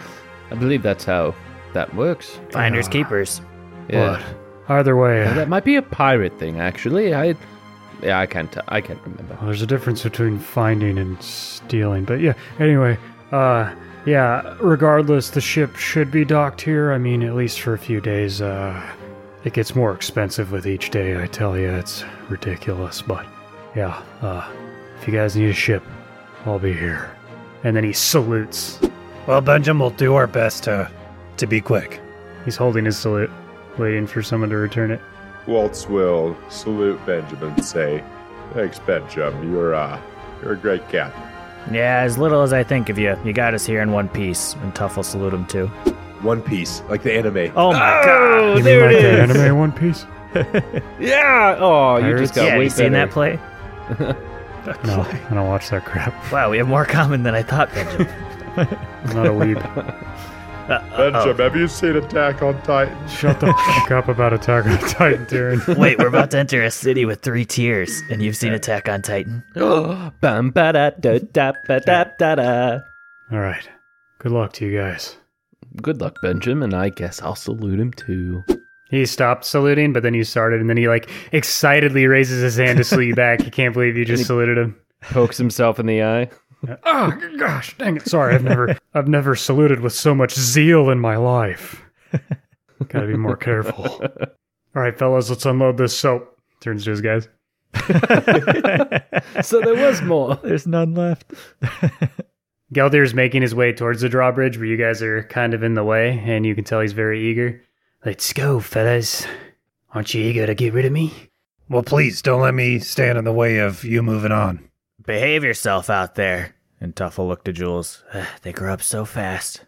[SPEAKER 2] I believe that's how that works.
[SPEAKER 4] Finders keepers.
[SPEAKER 2] Yeah.
[SPEAKER 1] But either way,
[SPEAKER 2] Well, that might be a pirate thing, actually. I can't remember.
[SPEAKER 1] well, there's a difference between finding and stealing. But yeah, anyway, yeah, regardless, the ship should be docked here. I mean, at least for a few days. It gets more expensive with each day, I tell you. It's ridiculous. But yeah, if you guys need a ship, I'll be here. And then he salutes.
[SPEAKER 3] Well, Benjamin, we'll do our best to be quick.
[SPEAKER 1] He's holding his salute, waiting for someone to return it.
[SPEAKER 5] Waltz will salute Benjamin and say, thanks, Benjamin. You're a great captain.
[SPEAKER 4] Yeah, as little as I think of you. You got us here in one piece, and Tuff will salute him too.
[SPEAKER 5] One Piece, like the anime.
[SPEAKER 4] Oh my god!
[SPEAKER 1] You mean like the anime One Piece?
[SPEAKER 2] Yeah! Oh, you
[SPEAKER 1] Pirates?
[SPEAKER 2] just got
[SPEAKER 4] Yeah,
[SPEAKER 2] way
[SPEAKER 4] you seen
[SPEAKER 2] better.
[SPEAKER 4] that play?
[SPEAKER 1] No, I don't watch that crap.
[SPEAKER 4] Wow, we have more common than I thought, Benjamin.
[SPEAKER 1] I'm not a weeb.
[SPEAKER 5] Benjamin, have you seen Attack on Titan?
[SPEAKER 1] Shut the fuck up about Attack on Titan, Darren.
[SPEAKER 4] Wait, we're about to enter a city with 3 tiers, and you've seen Attack on Titan?
[SPEAKER 2] Bam ba da da da ba da da da.
[SPEAKER 1] All right. Good luck to you guys.
[SPEAKER 2] Good luck, Benjamin. I guess I'll salute him too.
[SPEAKER 1] He stopped saluting, but then you started, and then he like excitedly raises his hand to salute you back. He can't believe you just saluted him.
[SPEAKER 2] Pokes himself in the eye.
[SPEAKER 1] Oh gosh, dang it! Sorry, I've never saluted with so much zeal in my life. Gotta be more careful. All right, fellas, let's unload this soap. Turns to his guys.
[SPEAKER 2] So there was more.
[SPEAKER 4] There's none left.
[SPEAKER 1] Geldir's making his way towards the drawbridge, where you guys are kind of in the way, and you can tell he's very eager.
[SPEAKER 6] Let's go, fellas. Aren't you eager to get rid of me?
[SPEAKER 3] Well, please, don't let me stand in the way of you moving on.
[SPEAKER 4] Behave yourself out there. And Tuffle looked to Jules. They grow up so fast.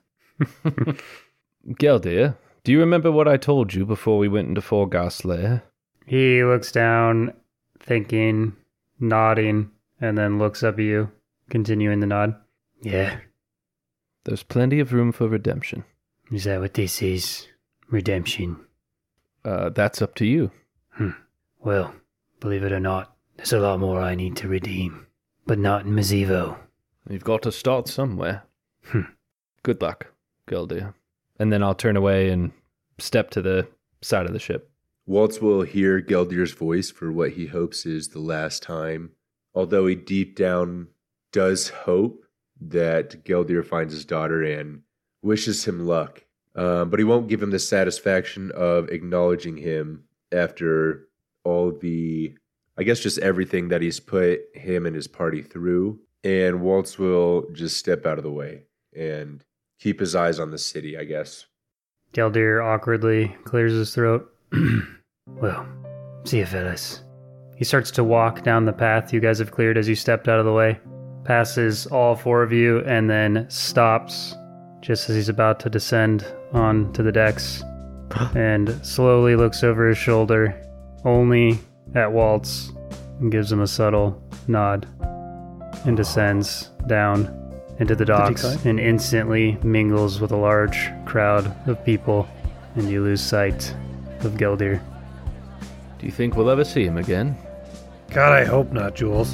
[SPEAKER 2] Geldir, do you remember what I told you before we went into Forghast's lair?
[SPEAKER 1] He looks down, thinking, nodding, and then looks up at you, continuing the nod.
[SPEAKER 6] Yeah.
[SPEAKER 2] There's plenty of room for redemption.
[SPEAKER 6] Is that what this is? Redemption?
[SPEAKER 2] That's up to you.
[SPEAKER 6] Well, believe it or not, there's a lot more I need to redeem. But not in Mazevo.
[SPEAKER 2] You've got to start somewhere. Good luck, Geldir. And then I'll turn away and step to the side of the ship.
[SPEAKER 5] Waltz will hear Geldir's voice for what he hopes is the last time, although he deep down does hope that Geldir finds his daughter and wishes him luck. But he won't give him the satisfaction of acknowledging him after all the, I guess, just everything that he's put him and his party through. And Waltz will just step out of the way and keep his eyes on the city, I guess.
[SPEAKER 1] Geldir awkwardly clears his throat.
[SPEAKER 6] Well, see you, fellas.
[SPEAKER 1] He starts to walk down the path you guys have cleared as you stepped out of the way, passes all 4 of you, and then stops just as he's about to descend onto the decks, and slowly looks over his shoulder, only at Waltz, and gives him a subtle nod, and descends down into the docks, and instantly mingles with a large crowd of people, and you lose sight of Geldir.
[SPEAKER 2] Do you think we'll ever see him again?
[SPEAKER 3] God, I hope not, Jules.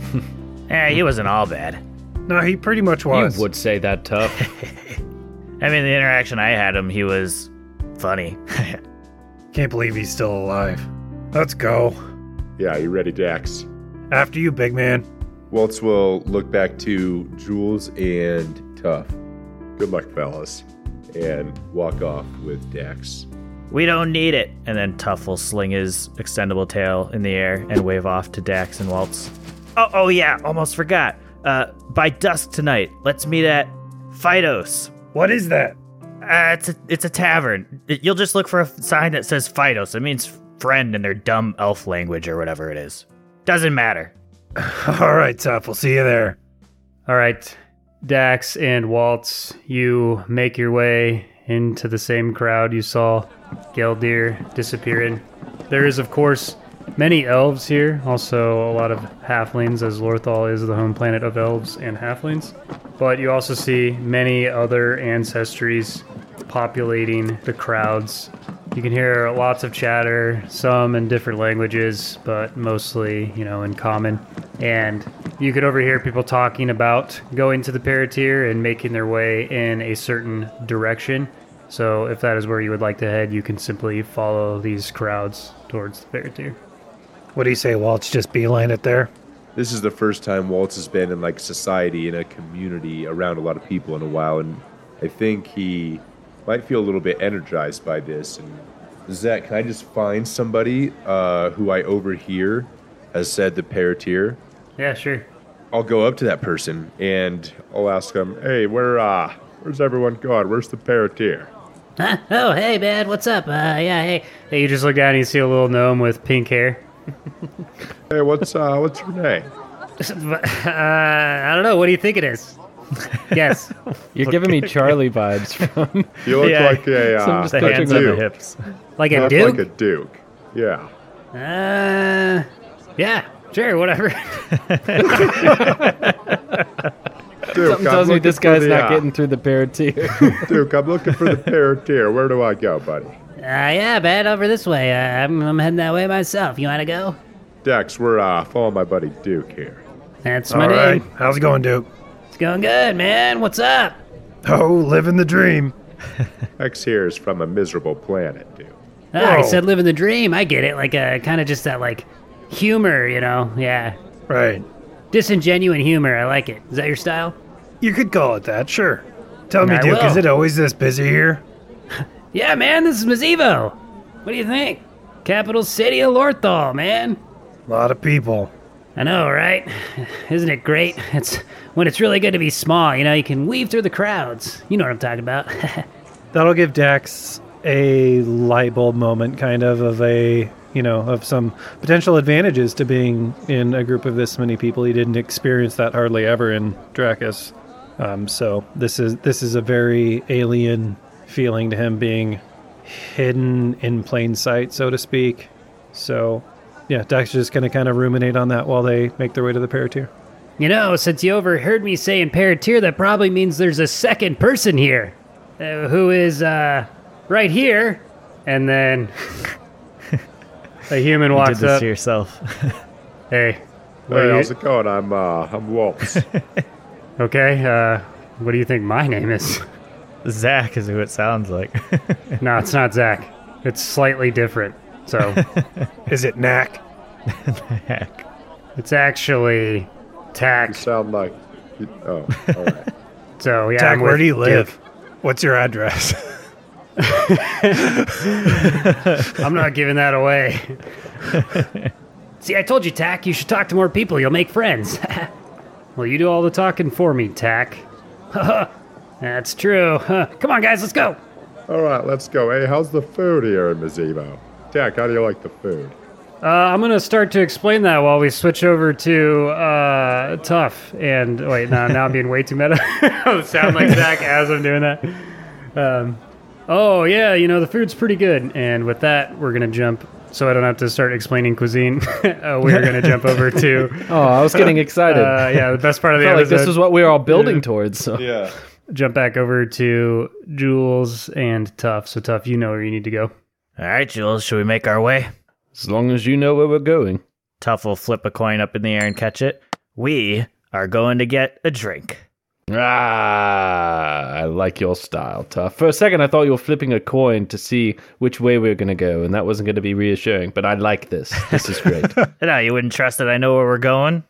[SPEAKER 4] He wasn't all bad.
[SPEAKER 3] No, he pretty much was.
[SPEAKER 2] You would say that tough.
[SPEAKER 4] I mean, the interaction I had him, he was funny.
[SPEAKER 3] Can't believe he's still alive. Let's go.
[SPEAKER 5] Yeah, you ready, Dax?
[SPEAKER 3] After you, big man.
[SPEAKER 5] Waltz will look back to Jules and Tuff. Good luck, fellas. And walk off with Dax.
[SPEAKER 4] We don't need it. And then Tuff will sling his extendable tail in the air and wave off to Dax and Waltz. Oh yeah, almost forgot. By dusk tonight, let's meet at Phytos.
[SPEAKER 3] What is that?
[SPEAKER 4] It's a tavern. You'll just look for a sign that says Phytos. It means friend in their dumb elf language or whatever it is. Doesn't matter.
[SPEAKER 3] All right, Tuff, we'll see you there.
[SPEAKER 1] All right, Dax and Waltz, you make your way into the same crowd you saw Geldir disappear in. There is, of course, many elves here, also a lot of halflings, as Lorthal is the home planet of elves and halflings. But you also see many other ancestries populating the crowds. You can hear lots of chatter, some in different languages, but mostly, in common. And you could overhear people talking about going to the Paratir and making their way in a certain direction. So if that is where you would like to head, you can simply follow these crowds towards the Paratir.
[SPEAKER 3] What do you say, Waltz? Just beeline it there?
[SPEAKER 5] This is the first time Waltz has been in society, in a community around a lot of people in a while, and I think he might feel a little bit energized by this. And Zach, can I just find somebody who I overhear has said the Paratir?
[SPEAKER 1] Yeah, sure.
[SPEAKER 5] I'll go up to that person and I'll ask them, "Hey, where's everyone going? Where's the Paratir?"
[SPEAKER 6] Huh? Oh, hey, man, what's up? Yeah, hey.
[SPEAKER 1] Hey, you just look down and you see a little gnome with pink hair.
[SPEAKER 5] Hey, what's your name?
[SPEAKER 1] I don't know. What do you think it is? Yes.
[SPEAKER 2] You're giving me Charlie vibes from...
[SPEAKER 5] You look like a
[SPEAKER 2] some just
[SPEAKER 4] The
[SPEAKER 2] touching
[SPEAKER 4] hands
[SPEAKER 2] my
[SPEAKER 4] on the
[SPEAKER 5] duke.
[SPEAKER 4] hips.
[SPEAKER 1] Like
[SPEAKER 5] You
[SPEAKER 1] a
[SPEAKER 5] look
[SPEAKER 1] duke?
[SPEAKER 5] like a duke. Yeah.
[SPEAKER 1] Yeah, sure, whatever.
[SPEAKER 5] Duke,
[SPEAKER 2] Something tells me this guy's not getting through the Paratir.
[SPEAKER 5] Duke, I'm looking for the Paratir. Where do I go, buddy?
[SPEAKER 7] Yeah, bud, over this way. I'm heading that way myself. You want to go?
[SPEAKER 5] Dex, we're following my buddy Duke here.
[SPEAKER 7] That's my
[SPEAKER 3] All
[SPEAKER 7] name.
[SPEAKER 3] right. How's it going, Duke?
[SPEAKER 7] It's going good, man. What's up?
[SPEAKER 3] Oh, living the dream.
[SPEAKER 5] Dex here is from a miserable planet, Duke.
[SPEAKER 7] Ah, I
[SPEAKER 3] Whoa.
[SPEAKER 7] said living the dream. I get it. Like, kind of just that, like, humor, you know? Yeah.
[SPEAKER 3] Right.
[SPEAKER 7] Disingenuine humor. I like it. Is that your style?
[SPEAKER 3] You could call it that, sure. Tell me,
[SPEAKER 7] I
[SPEAKER 3] Duke,
[SPEAKER 7] will.
[SPEAKER 3] is it always this busy here?
[SPEAKER 7] Yeah, man, this is Mazevo. What do you think? Capital city of Lorthal, man.
[SPEAKER 3] A lot of people.
[SPEAKER 7] I know, right? Isn't it great? It's when it's really good to be small, you know, you can weave through the crowds. You know what I'm talking about.
[SPEAKER 3] That'll give Dax a light bulb moment, kind of of some potential advantages to being in a group of this many people. He didn't experience that hardly ever in Dracus. So this is a very alien feeling to him, being hidden in plain sight, so to speak. So, yeah, Dax is just going to kind of ruminate on that while they make their way to the Paratir.
[SPEAKER 7] You know, since you overheard me say in Paratir, that probably means there's a second person here. Who is, right here.
[SPEAKER 1] And then a human
[SPEAKER 4] You did
[SPEAKER 1] walks
[SPEAKER 4] this
[SPEAKER 1] up.
[SPEAKER 4] to yourself.
[SPEAKER 1] Hey, what
[SPEAKER 5] Hey,
[SPEAKER 1] are
[SPEAKER 5] how's
[SPEAKER 1] you,
[SPEAKER 5] it going? I'm Waltz.
[SPEAKER 1] okay, what do you think my name is?
[SPEAKER 4] Zach is who it sounds like.
[SPEAKER 1] No, it's not Zach. It's slightly different. So
[SPEAKER 3] Is it Knack?
[SPEAKER 4] Heck.
[SPEAKER 1] it's actually
[SPEAKER 5] You
[SPEAKER 1] Tack.
[SPEAKER 5] sound like... Oh, all right.
[SPEAKER 1] So yeah,
[SPEAKER 3] Tack,
[SPEAKER 1] I'm
[SPEAKER 3] where
[SPEAKER 1] with
[SPEAKER 3] do you live?
[SPEAKER 1] Duke.
[SPEAKER 3] What's your address?
[SPEAKER 1] I'm not giving that away.
[SPEAKER 7] See, I told you, Tack, you should talk to more people. You'll make friends.
[SPEAKER 1] Well, you do all the talking for me, Tack.
[SPEAKER 7] That's true. Come on, guys, let's go.
[SPEAKER 5] All right, let's go. Hey, how's the food here in Mazevo? Dak, how do you like the food?
[SPEAKER 1] I'm gonna start to explain that while we switch over to Tough. And wait, now I'm being way too meta. I sound like Zach as I'm doing that. Oh yeah, you know the food's pretty good. And with that, we're gonna jump. So I don't have to start explaining cuisine. We're gonna jump over to
[SPEAKER 2] Oh, I was getting excited.
[SPEAKER 1] yeah, the best part of
[SPEAKER 2] I
[SPEAKER 1] the
[SPEAKER 2] felt like
[SPEAKER 1] episode.
[SPEAKER 2] this was what we were all building towards. So.
[SPEAKER 5] Yeah.
[SPEAKER 1] Jump back over to Jules and Tough. So Tough, you know where you need to go.
[SPEAKER 4] All right, Jules, should we make our way?
[SPEAKER 2] As long as you know where we're going.
[SPEAKER 4] Tough will flip a coin up in the air and catch it. We are going to get a drink.
[SPEAKER 2] Ah, I like your style, Tough. For a second, I thought you were flipping a coin to see which way we were going to go, and that wasn't going to be reassuring, but I like this. This is great.
[SPEAKER 4] No, you wouldn't trust that I know where we're going?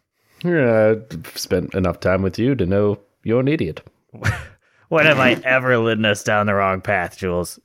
[SPEAKER 2] I've spent enough time with you to know you're an idiot.
[SPEAKER 4] When have I ever led us down the wrong path, Jules?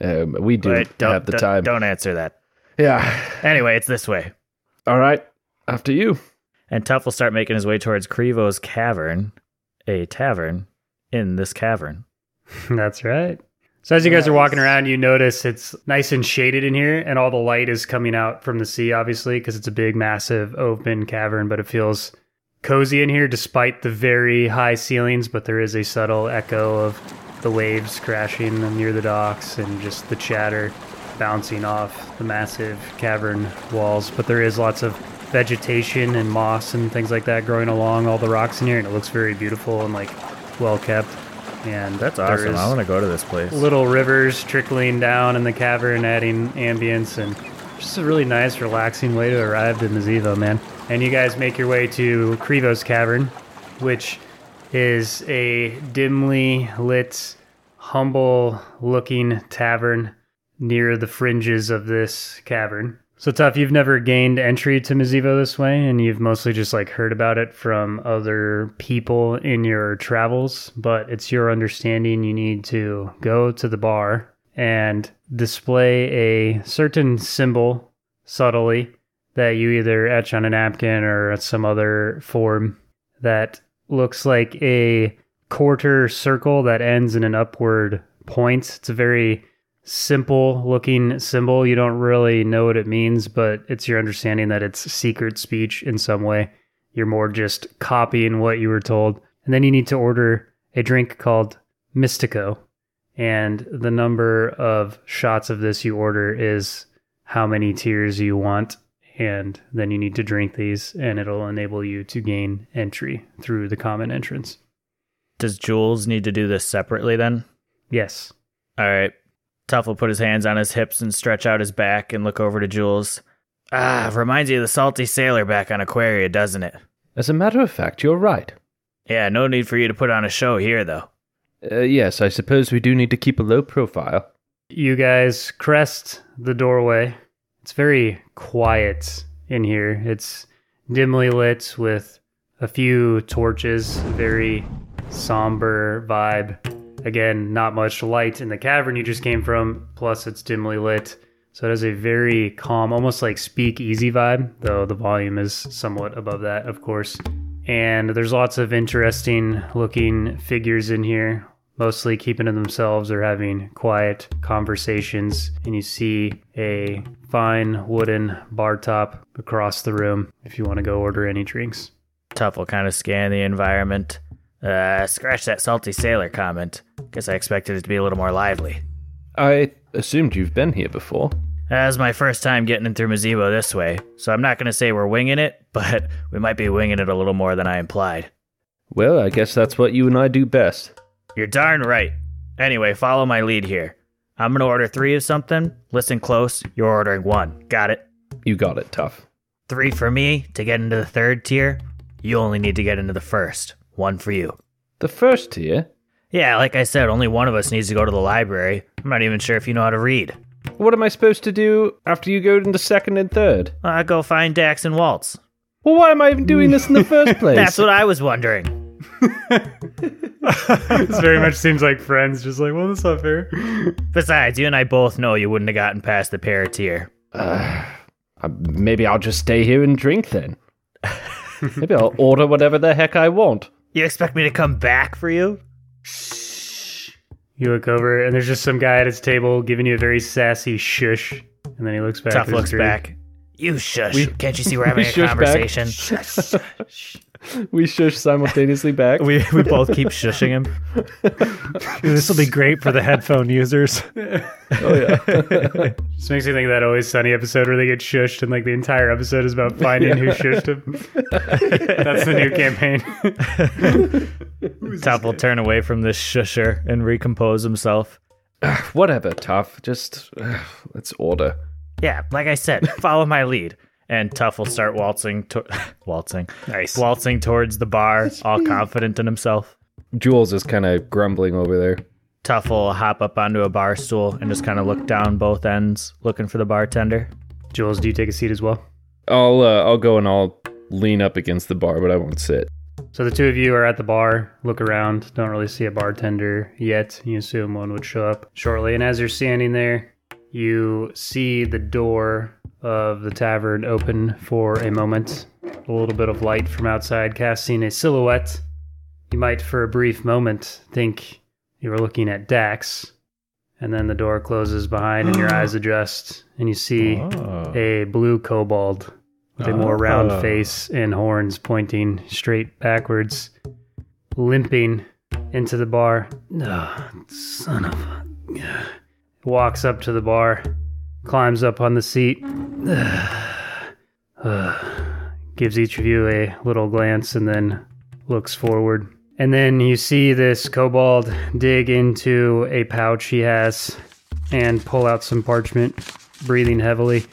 [SPEAKER 2] We do
[SPEAKER 4] Wait,
[SPEAKER 2] have the time.
[SPEAKER 4] Don't answer that.
[SPEAKER 2] Yeah.
[SPEAKER 4] Anyway, it's this way.
[SPEAKER 2] All right. After you.
[SPEAKER 4] And Tuff will start making his way towards Krivo's Cavern, a tavern in this cavern.
[SPEAKER 1] That's right. So as you guys are walking around, you notice it's nice and shaded in here, and all the light is coming out from the sea, obviously, because it's a big, massive, open cavern, but it feels cozy in here despite the very high ceilings, but there is a subtle echo of the waves crashing near the docks and just the chatter bouncing off the massive cavern walls. But there is lots of vegetation and moss and things like that growing along all the rocks in here, and it looks very beautiful and like well kept. And
[SPEAKER 4] That's
[SPEAKER 1] there
[SPEAKER 4] awesome.
[SPEAKER 1] is
[SPEAKER 4] I want to go to this place.
[SPEAKER 1] little rivers trickling down in the cavern, adding ambience, and just a really nice, relaxing way to arrive to Mazevo, man. And you guys make your way to Krivo's Cavern, which is a dimly lit, humble-looking tavern near the fringes of this cavern. So Tough, you've never gained entry to Mazevo this way, and you've mostly just like heard about it from other people in your travels, but it's your understanding you need to go to the bar and display a certain symbol subtly that you either etch on a napkin or some other form that looks like a quarter circle that ends in an upward point. It's a very simple looking symbol. You don't really know what it means, but it's your understanding that it's secret speech in some way. You're more just copying what you were told. And then you need to order a drink called Mystico. And the number of shots of this you order is how many tiers you want. And then you need to drink these, and it'll enable you to gain entry through the common entrance.
[SPEAKER 4] Does Jules need to do this separately then?
[SPEAKER 1] Yes.
[SPEAKER 4] All right. Tuff will put his hands on his hips and stretch out his back and look over to Jules. Reminds you of the salty sailor back on Aquaria, doesn't it?
[SPEAKER 2] As a matter of fact, you're right.
[SPEAKER 4] Yeah, no need for you to put on a show here, though.
[SPEAKER 2] Yes, I suppose we do need to keep a low profile.
[SPEAKER 1] You guys crest the doorway. It's very quiet in here. It's dimly lit with a few torches, very somber vibe. Again, not much light in the cavern you just came from, plus it's dimly lit. So it has a very calm, almost like speakeasy vibe, though the volume is somewhat above that, of course. And there's lots of interesting looking figures in here, mostly keeping to themselves or having quiet conversations. And you see a fine wooden bar top across the room if you want to go order any drinks.
[SPEAKER 4] Tuff will kind of scan the environment. Scratch that salty sailor comment. Guess I expected it to be a little more lively.
[SPEAKER 2] I assumed you've been here before.
[SPEAKER 4] That's my first time getting in through Mazeebo this way, so I'm not going to say we're winging it, but we might be winging it a little more than I implied.
[SPEAKER 2] Well, I guess that's what you and I do best.
[SPEAKER 4] You're darn right. Anyway, follow my lead here. I'm going to order 3 of something. Listen close. You're ordering 1. Got it?
[SPEAKER 2] You got it, Tuff.
[SPEAKER 4] 3 for me to get into the 3rd tier. You only need to get into the 1st. 1 for you.
[SPEAKER 2] The 1st tier?
[SPEAKER 4] Yeah, like I said, only one of us needs to go to the library. I'm not even sure if you know how to read.
[SPEAKER 2] What am I supposed to do after you go into 2nd and 3rd?
[SPEAKER 4] Go find Dax and Waltz.
[SPEAKER 2] Well, why am I even doing this in the first place?
[SPEAKER 4] That's what I was wondering.
[SPEAKER 1] This very much seems like friends, just like, well, that's not fair.
[SPEAKER 4] Besides, you and I both know you wouldn't have gotten past the para tier.
[SPEAKER 2] Maybe I'll just stay here and drink then. Maybe I'll order whatever the heck I want.
[SPEAKER 4] You expect me to come back for you?
[SPEAKER 1] You look over, and there's just some guy at his table giving you a very sassy shush. And then he looks back.
[SPEAKER 4] Tuff
[SPEAKER 1] at his
[SPEAKER 4] looks
[SPEAKER 1] drink.
[SPEAKER 4] back. You shush. Can't you see we're having a
[SPEAKER 2] shush
[SPEAKER 4] conversation?
[SPEAKER 2] We shush simultaneously back.
[SPEAKER 4] We both keep shushing him.
[SPEAKER 3] This will be great for the headphone users.
[SPEAKER 2] Oh, yeah.
[SPEAKER 1] Just makes me think of that Always Sunny episode where they get shushed, and like the entire episode is about finding who shushed him. That's the new campaign.
[SPEAKER 4] Tuff will turn away from this shusher and recompose himself.
[SPEAKER 2] Whatever, Tuff. Just let's order.
[SPEAKER 4] Yeah, like I said, follow my lead. And Tuff will start waltzing towards the bar, all confident in himself.
[SPEAKER 2] Jules is kind of grumbling over there.
[SPEAKER 4] Tuff will hop up onto a bar stool and just kind of look down both ends, looking for the bartender.
[SPEAKER 1] Jules, do you take a seat as well?
[SPEAKER 2] I'll go and I'll lean up against the bar, but I won't sit.
[SPEAKER 1] So the two of you are at the bar, look around, don't really see a bartender yet. You assume one would show up shortly. And as you're standing there, you see the door of the tavern open for a moment. A little bit of light from outside casting a silhouette. You might for a brief moment think you were looking at Dax. And then the door closes behind and your eyes adjust and you see a blue kobold with a more round face and horns pointing straight backwards, limping into the bar. Son of a... Walks up to the bar, climbs up on the seat, gives each of you a little glance and then looks forward. And then you see this kobold dig into a pouch he has and pull out some parchment, breathing heavily.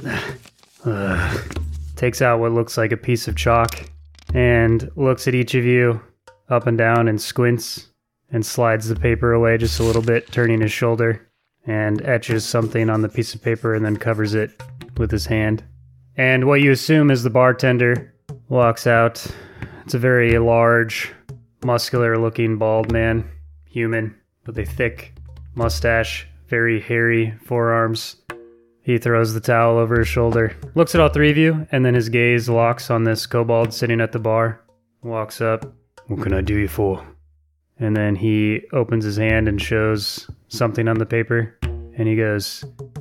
[SPEAKER 1] Takes out what looks like a piece of chalk and looks at each of you up and down and squints and slides the paper away just a little bit, turning his shoulder, and etches something on the piece of paper and then covers it with his hand. And what you assume is the bartender walks out. It's a very large, muscular-looking bald man, human, with a thick mustache, very hairy forearms. He throws the towel over his shoulder, looks at all three of you, and then his gaze locks on this kobold sitting at the bar. Walks up. What can I do you for? And then he opens his hand and shows something on the paper. And he goes,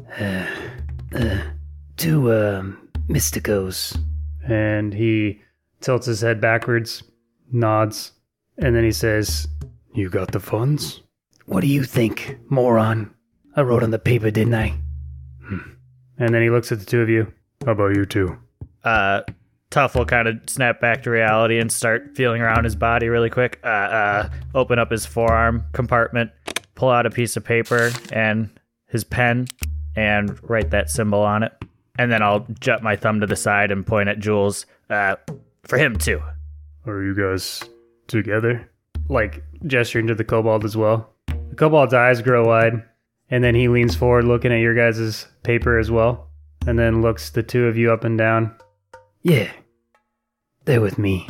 [SPEAKER 6] 2 Mysticos.
[SPEAKER 1] And he tilts his head backwards, nods, and then he says, you got the funds?
[SPEAKER 6] What do you think, moron? I wrote on the paper, didn't I?
[SPEAKER 1] And then he looks at the two of you. How about you two?
[SPEAKER 4] Tough will kind of snap back to reality and start feeling around his body really quick. Open up his forearm compartment, pull out a piece of paper and his pen, and write that symbol on it. And then I'll jut my thumb to the side and point at Jules. For him too.
[SPEAKER 1] Are you guys together? Like gesturing to the kobold as well. The kobold's eyes grow wide, and then he leans forward looking at your guys' paper as well, and then looks the two of you up and down.
[SPEAKER 6] Yeah, they're with me.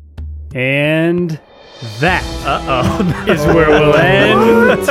[SPEAKER 1] And that is where we'll end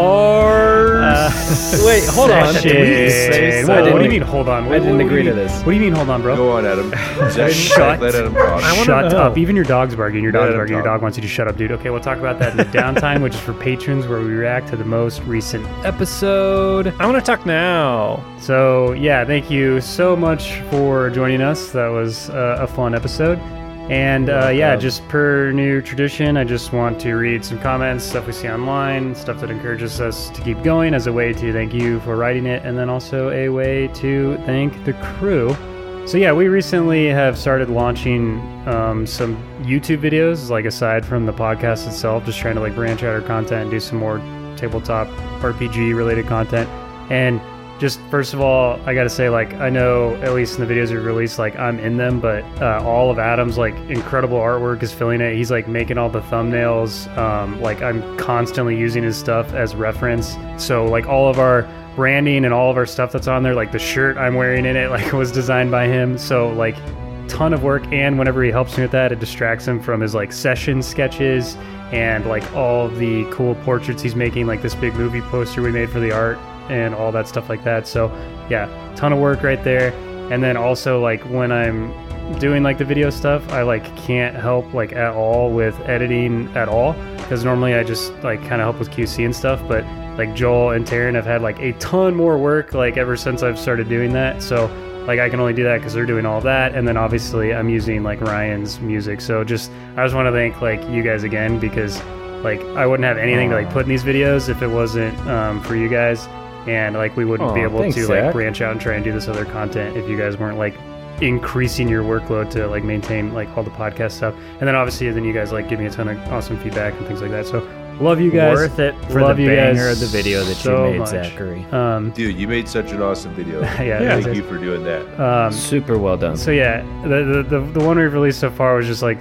[SPEAKER 1] our
[SPEAKER 2] Wait, hold on.
[SPEAKER 1] session. What do you mean, hold on?
[SPEAKER 2] I didn't agree to this.
[SPEAKER 1] What do you mean, hold on, bro?
[SPEAKER 5] Go on, Adam. Zach,
[SPEAKER 1] Shut
[SPEAKER 5] let Adam talk.
[SPEAKER 1] Shut up. Even your dog's barking. Your dog's
[SPEAKER 5] Let him
[SPEAKER 1] barking. Your
[SPEAKER 5] talk.
[SPEAKER 1] dog wants you to shut up, dude. Okay, we'll talk about that in the downtime, which is for patrons, where we react to the most recent episode.
[SPEAKER 8] I want to talk now.
[SPEAKER 1] So, yeah, thank you so much for joining us. That was a fun episode. And yeah, just per new tradition, I just want to read some comments, stuff we see online, stuff that encourages us to keep going as a way to thank you for writing it, and then also a way to thank the crew. So yeah, we recently have started launching some YouTube videos, like aside from the podcast itself, just trying to like branch out our content and do some more tabletop RPG related content. And just first of all, I gotta say, like, I know at least in the videos we've released, like, I'm in them, but all of Adam's like incredible artwork is filling it. He's like making all the thumbnails. Like, I'm constantly using his stuff as reference. So like all of our branding and all of our stuff that's on there, like the shirt I'm wearing in it, like was designed by him. So like ton of work, and whenever he helps me with that, it distracts him from his like session sketches and like all the cool portraits he's making, like this big movie poster we made for the art and all that stuff like that. So yeah, ton of work right there. And then also like when I'm doing like the video stuff, I like can't help like at all with editing at all, because normally I just like kind of help with QC and stuff, but like Joel and Taryn have had like a ton more work like ever since I've started doing that. So like I can only do that because they're doing all that, and then obviously I'm using like Ryan's music. So just I just want to thank like you guys again, because like I wouldn't have anything to like put in these videos if it wasn't for you guys. And like we wouldn't be able
[SPEAKER 2] thanks,
[SPEAKER 1] to
[SPEAKER 2] Zach.
[SPEAKER 1] like branch out and try and do this other content if you guys weren't like increasing your workload to like maintain like all the podcast stuff. And then obviously then you guys like give me a ton of awesome feedback and things like that. So love you guys.
[SPEAKER 4] Worth it for
[SPEAKER 1] Love
[SPEAKER 4] the
[SPEAKER 1] you
[SPEAKER 4] banger
[SPEAKER 1] guys
[SPEAKER 4] of the video that
[SPEAKER 1] so
[SPEAKER 4] you made,
[SPEAKER 1] much.
[SPEAKER 4] Zachary.
[SPEAKER 5] Dude, you made such an awesome video.
[SPEAKER 1] Yeah,
[SPEAKER 5] Thank you for doing that.
[SPEAKER 2] Super well done.
[SPEAKER 1] So yeah, the one we've released so far was just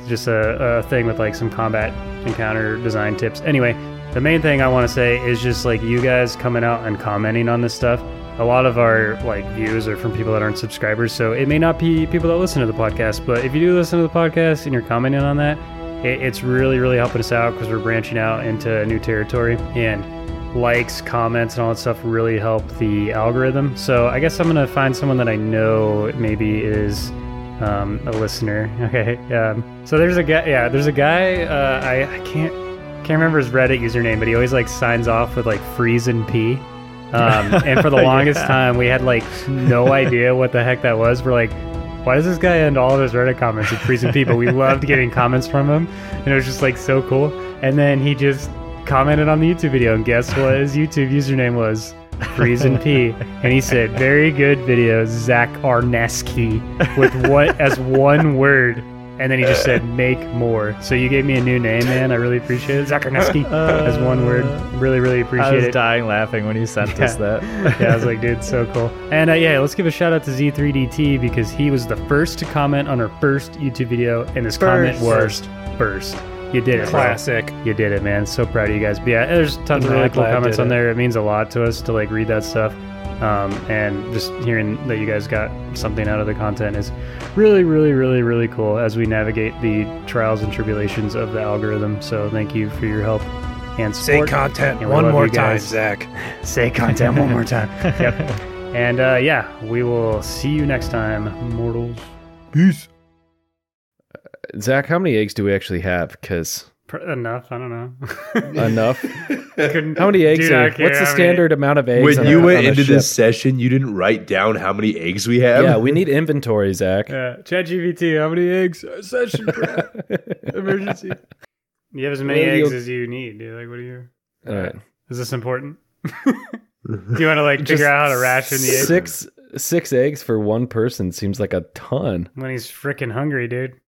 [SPEAKER 1] a thing with like some combat encounter design tips. Anyway, the main thing I want to say is just like you guys coming out and commenting on this stuff. A lot of our like views are from people that aren't subscribers, so it may not be people that listen to the podcast, but if you do listen to the podcast and you're commenting on that, it's really, really helping us out, because we're branching out into new territory, and likes, comments, and all that stuff really help the algorithm. So I guess I'm gonna find someone that I know maybe is a listener. Okay. So there's a guy. Yeah, there's a guy. I can't remember his Reddit username, but he always like signs off with like freeze and P. And for the longest time, we had like no idea what the heck that was. We're like, why does this guy end all of his Reddit comments with freeze and P? But we loved getting comments from him, and it was just like so cool. And then he just commented on the YouTube video, and guess what his YouTube username was? Freeze and P. And he said, "Very good video, Zach Arneski," with what as one word. And then he just said, "Make more." So you gave me a new name, man. I really appreciate it. Zach Arneski as one word. Really, really
[SPEAKER 4] I
[SPEAKER 1] appreciate
[SPEAKER 4] was
[SPEAKER 1] it.
[SPEAKER 4] dying laughing when you sent us that.
[SPEAKER 1] Yeah, I was like, dude, so cool. And yeah, let's give a shout out to Z3DT, because he was the first to comment on our first YouTube video, and his comment was first. You did it, bro.
[SPEAKER 8] Classic.
[SPEAKER 1] You did it, man. So proud of you guys. But yeah, there's tons of really
[SPEAKER 8] Mad
[SPEAKER 1] cool
[SPEAKER 8] Lad
[SPEAKER 1] comments
[SPEAKER 8] did
[SPEAKER 1] on
[SPEAKER 8] it.
[SPEAKER 1] there. It means a lot to us to like read that stuff. And just hearing that you guys got something out of the content is really, really, really, really cool as we navigate the trials and tribulations of the algorithm. So thank you for your help and
[SPEAKER 8] Say
[SPEAKER 1] support.
[SPEAKER 8] content
[SPEAKER 1] And we
[SPEAKER 8] one
[SPEAKER 1] love
[SPEAKER 8] more
[SPEAKER 1] you
[SPEAKER 8] time,
[SPEAKER 1] guys.
[SPEAKER 8] Zach.
[SPEAKER 1] Say content one more time. Yep. And yeah, we will see you next time, mortals.
[SPEAKER 5] Peace.
[SPEAKER 2] Zach, how many eggs do we actually have? Because
[SPEAKER 1] Enough. I don't know.
[SPEAKER 2] enough.
[SPEAKER 1] Couldn't-
[SPEAKER 2] How many eggs
[SPEAKER 1] do
[SPEAKER 2] are?
[SPEAKER 1] not care
[SPEAKER 2] What's the
[SPEAKER 1] how many-
[SPEAKER 2] standard amount of eggs?
[SPEAKER 5] When
[SPEAKER 2] on
[SPEAKER 5] you
[SPEAKER 2] a-
[SPEAKER 5] went
[SPEAKER 2] on a
[SPEAKER 5] into
[SPEAKER 2] ship?
[SPEAKER 5] this session, you didn't write down how many eggs we have?
[SPEAKER 2] Yeah, we need inventory, Zach.
[SPEAKER 1] ChatGPT, how many eggs? Session emergency. You have as many
[SPEAKER 2] Well,
[SPEAKER 1] eggs
[SPEAKER 2] you'll-
[SPEAKER 1] as you need, dude. Like, what are you?
[SPEAKER 2] All right.
[SPEAKER 1] Is this important? Do you want to like figure out how to ration the eggs?
[SPEAKER 2] 6 eggs for one person seems like a ton.
[SPEAKER 1] When he's freaking hungry, dude.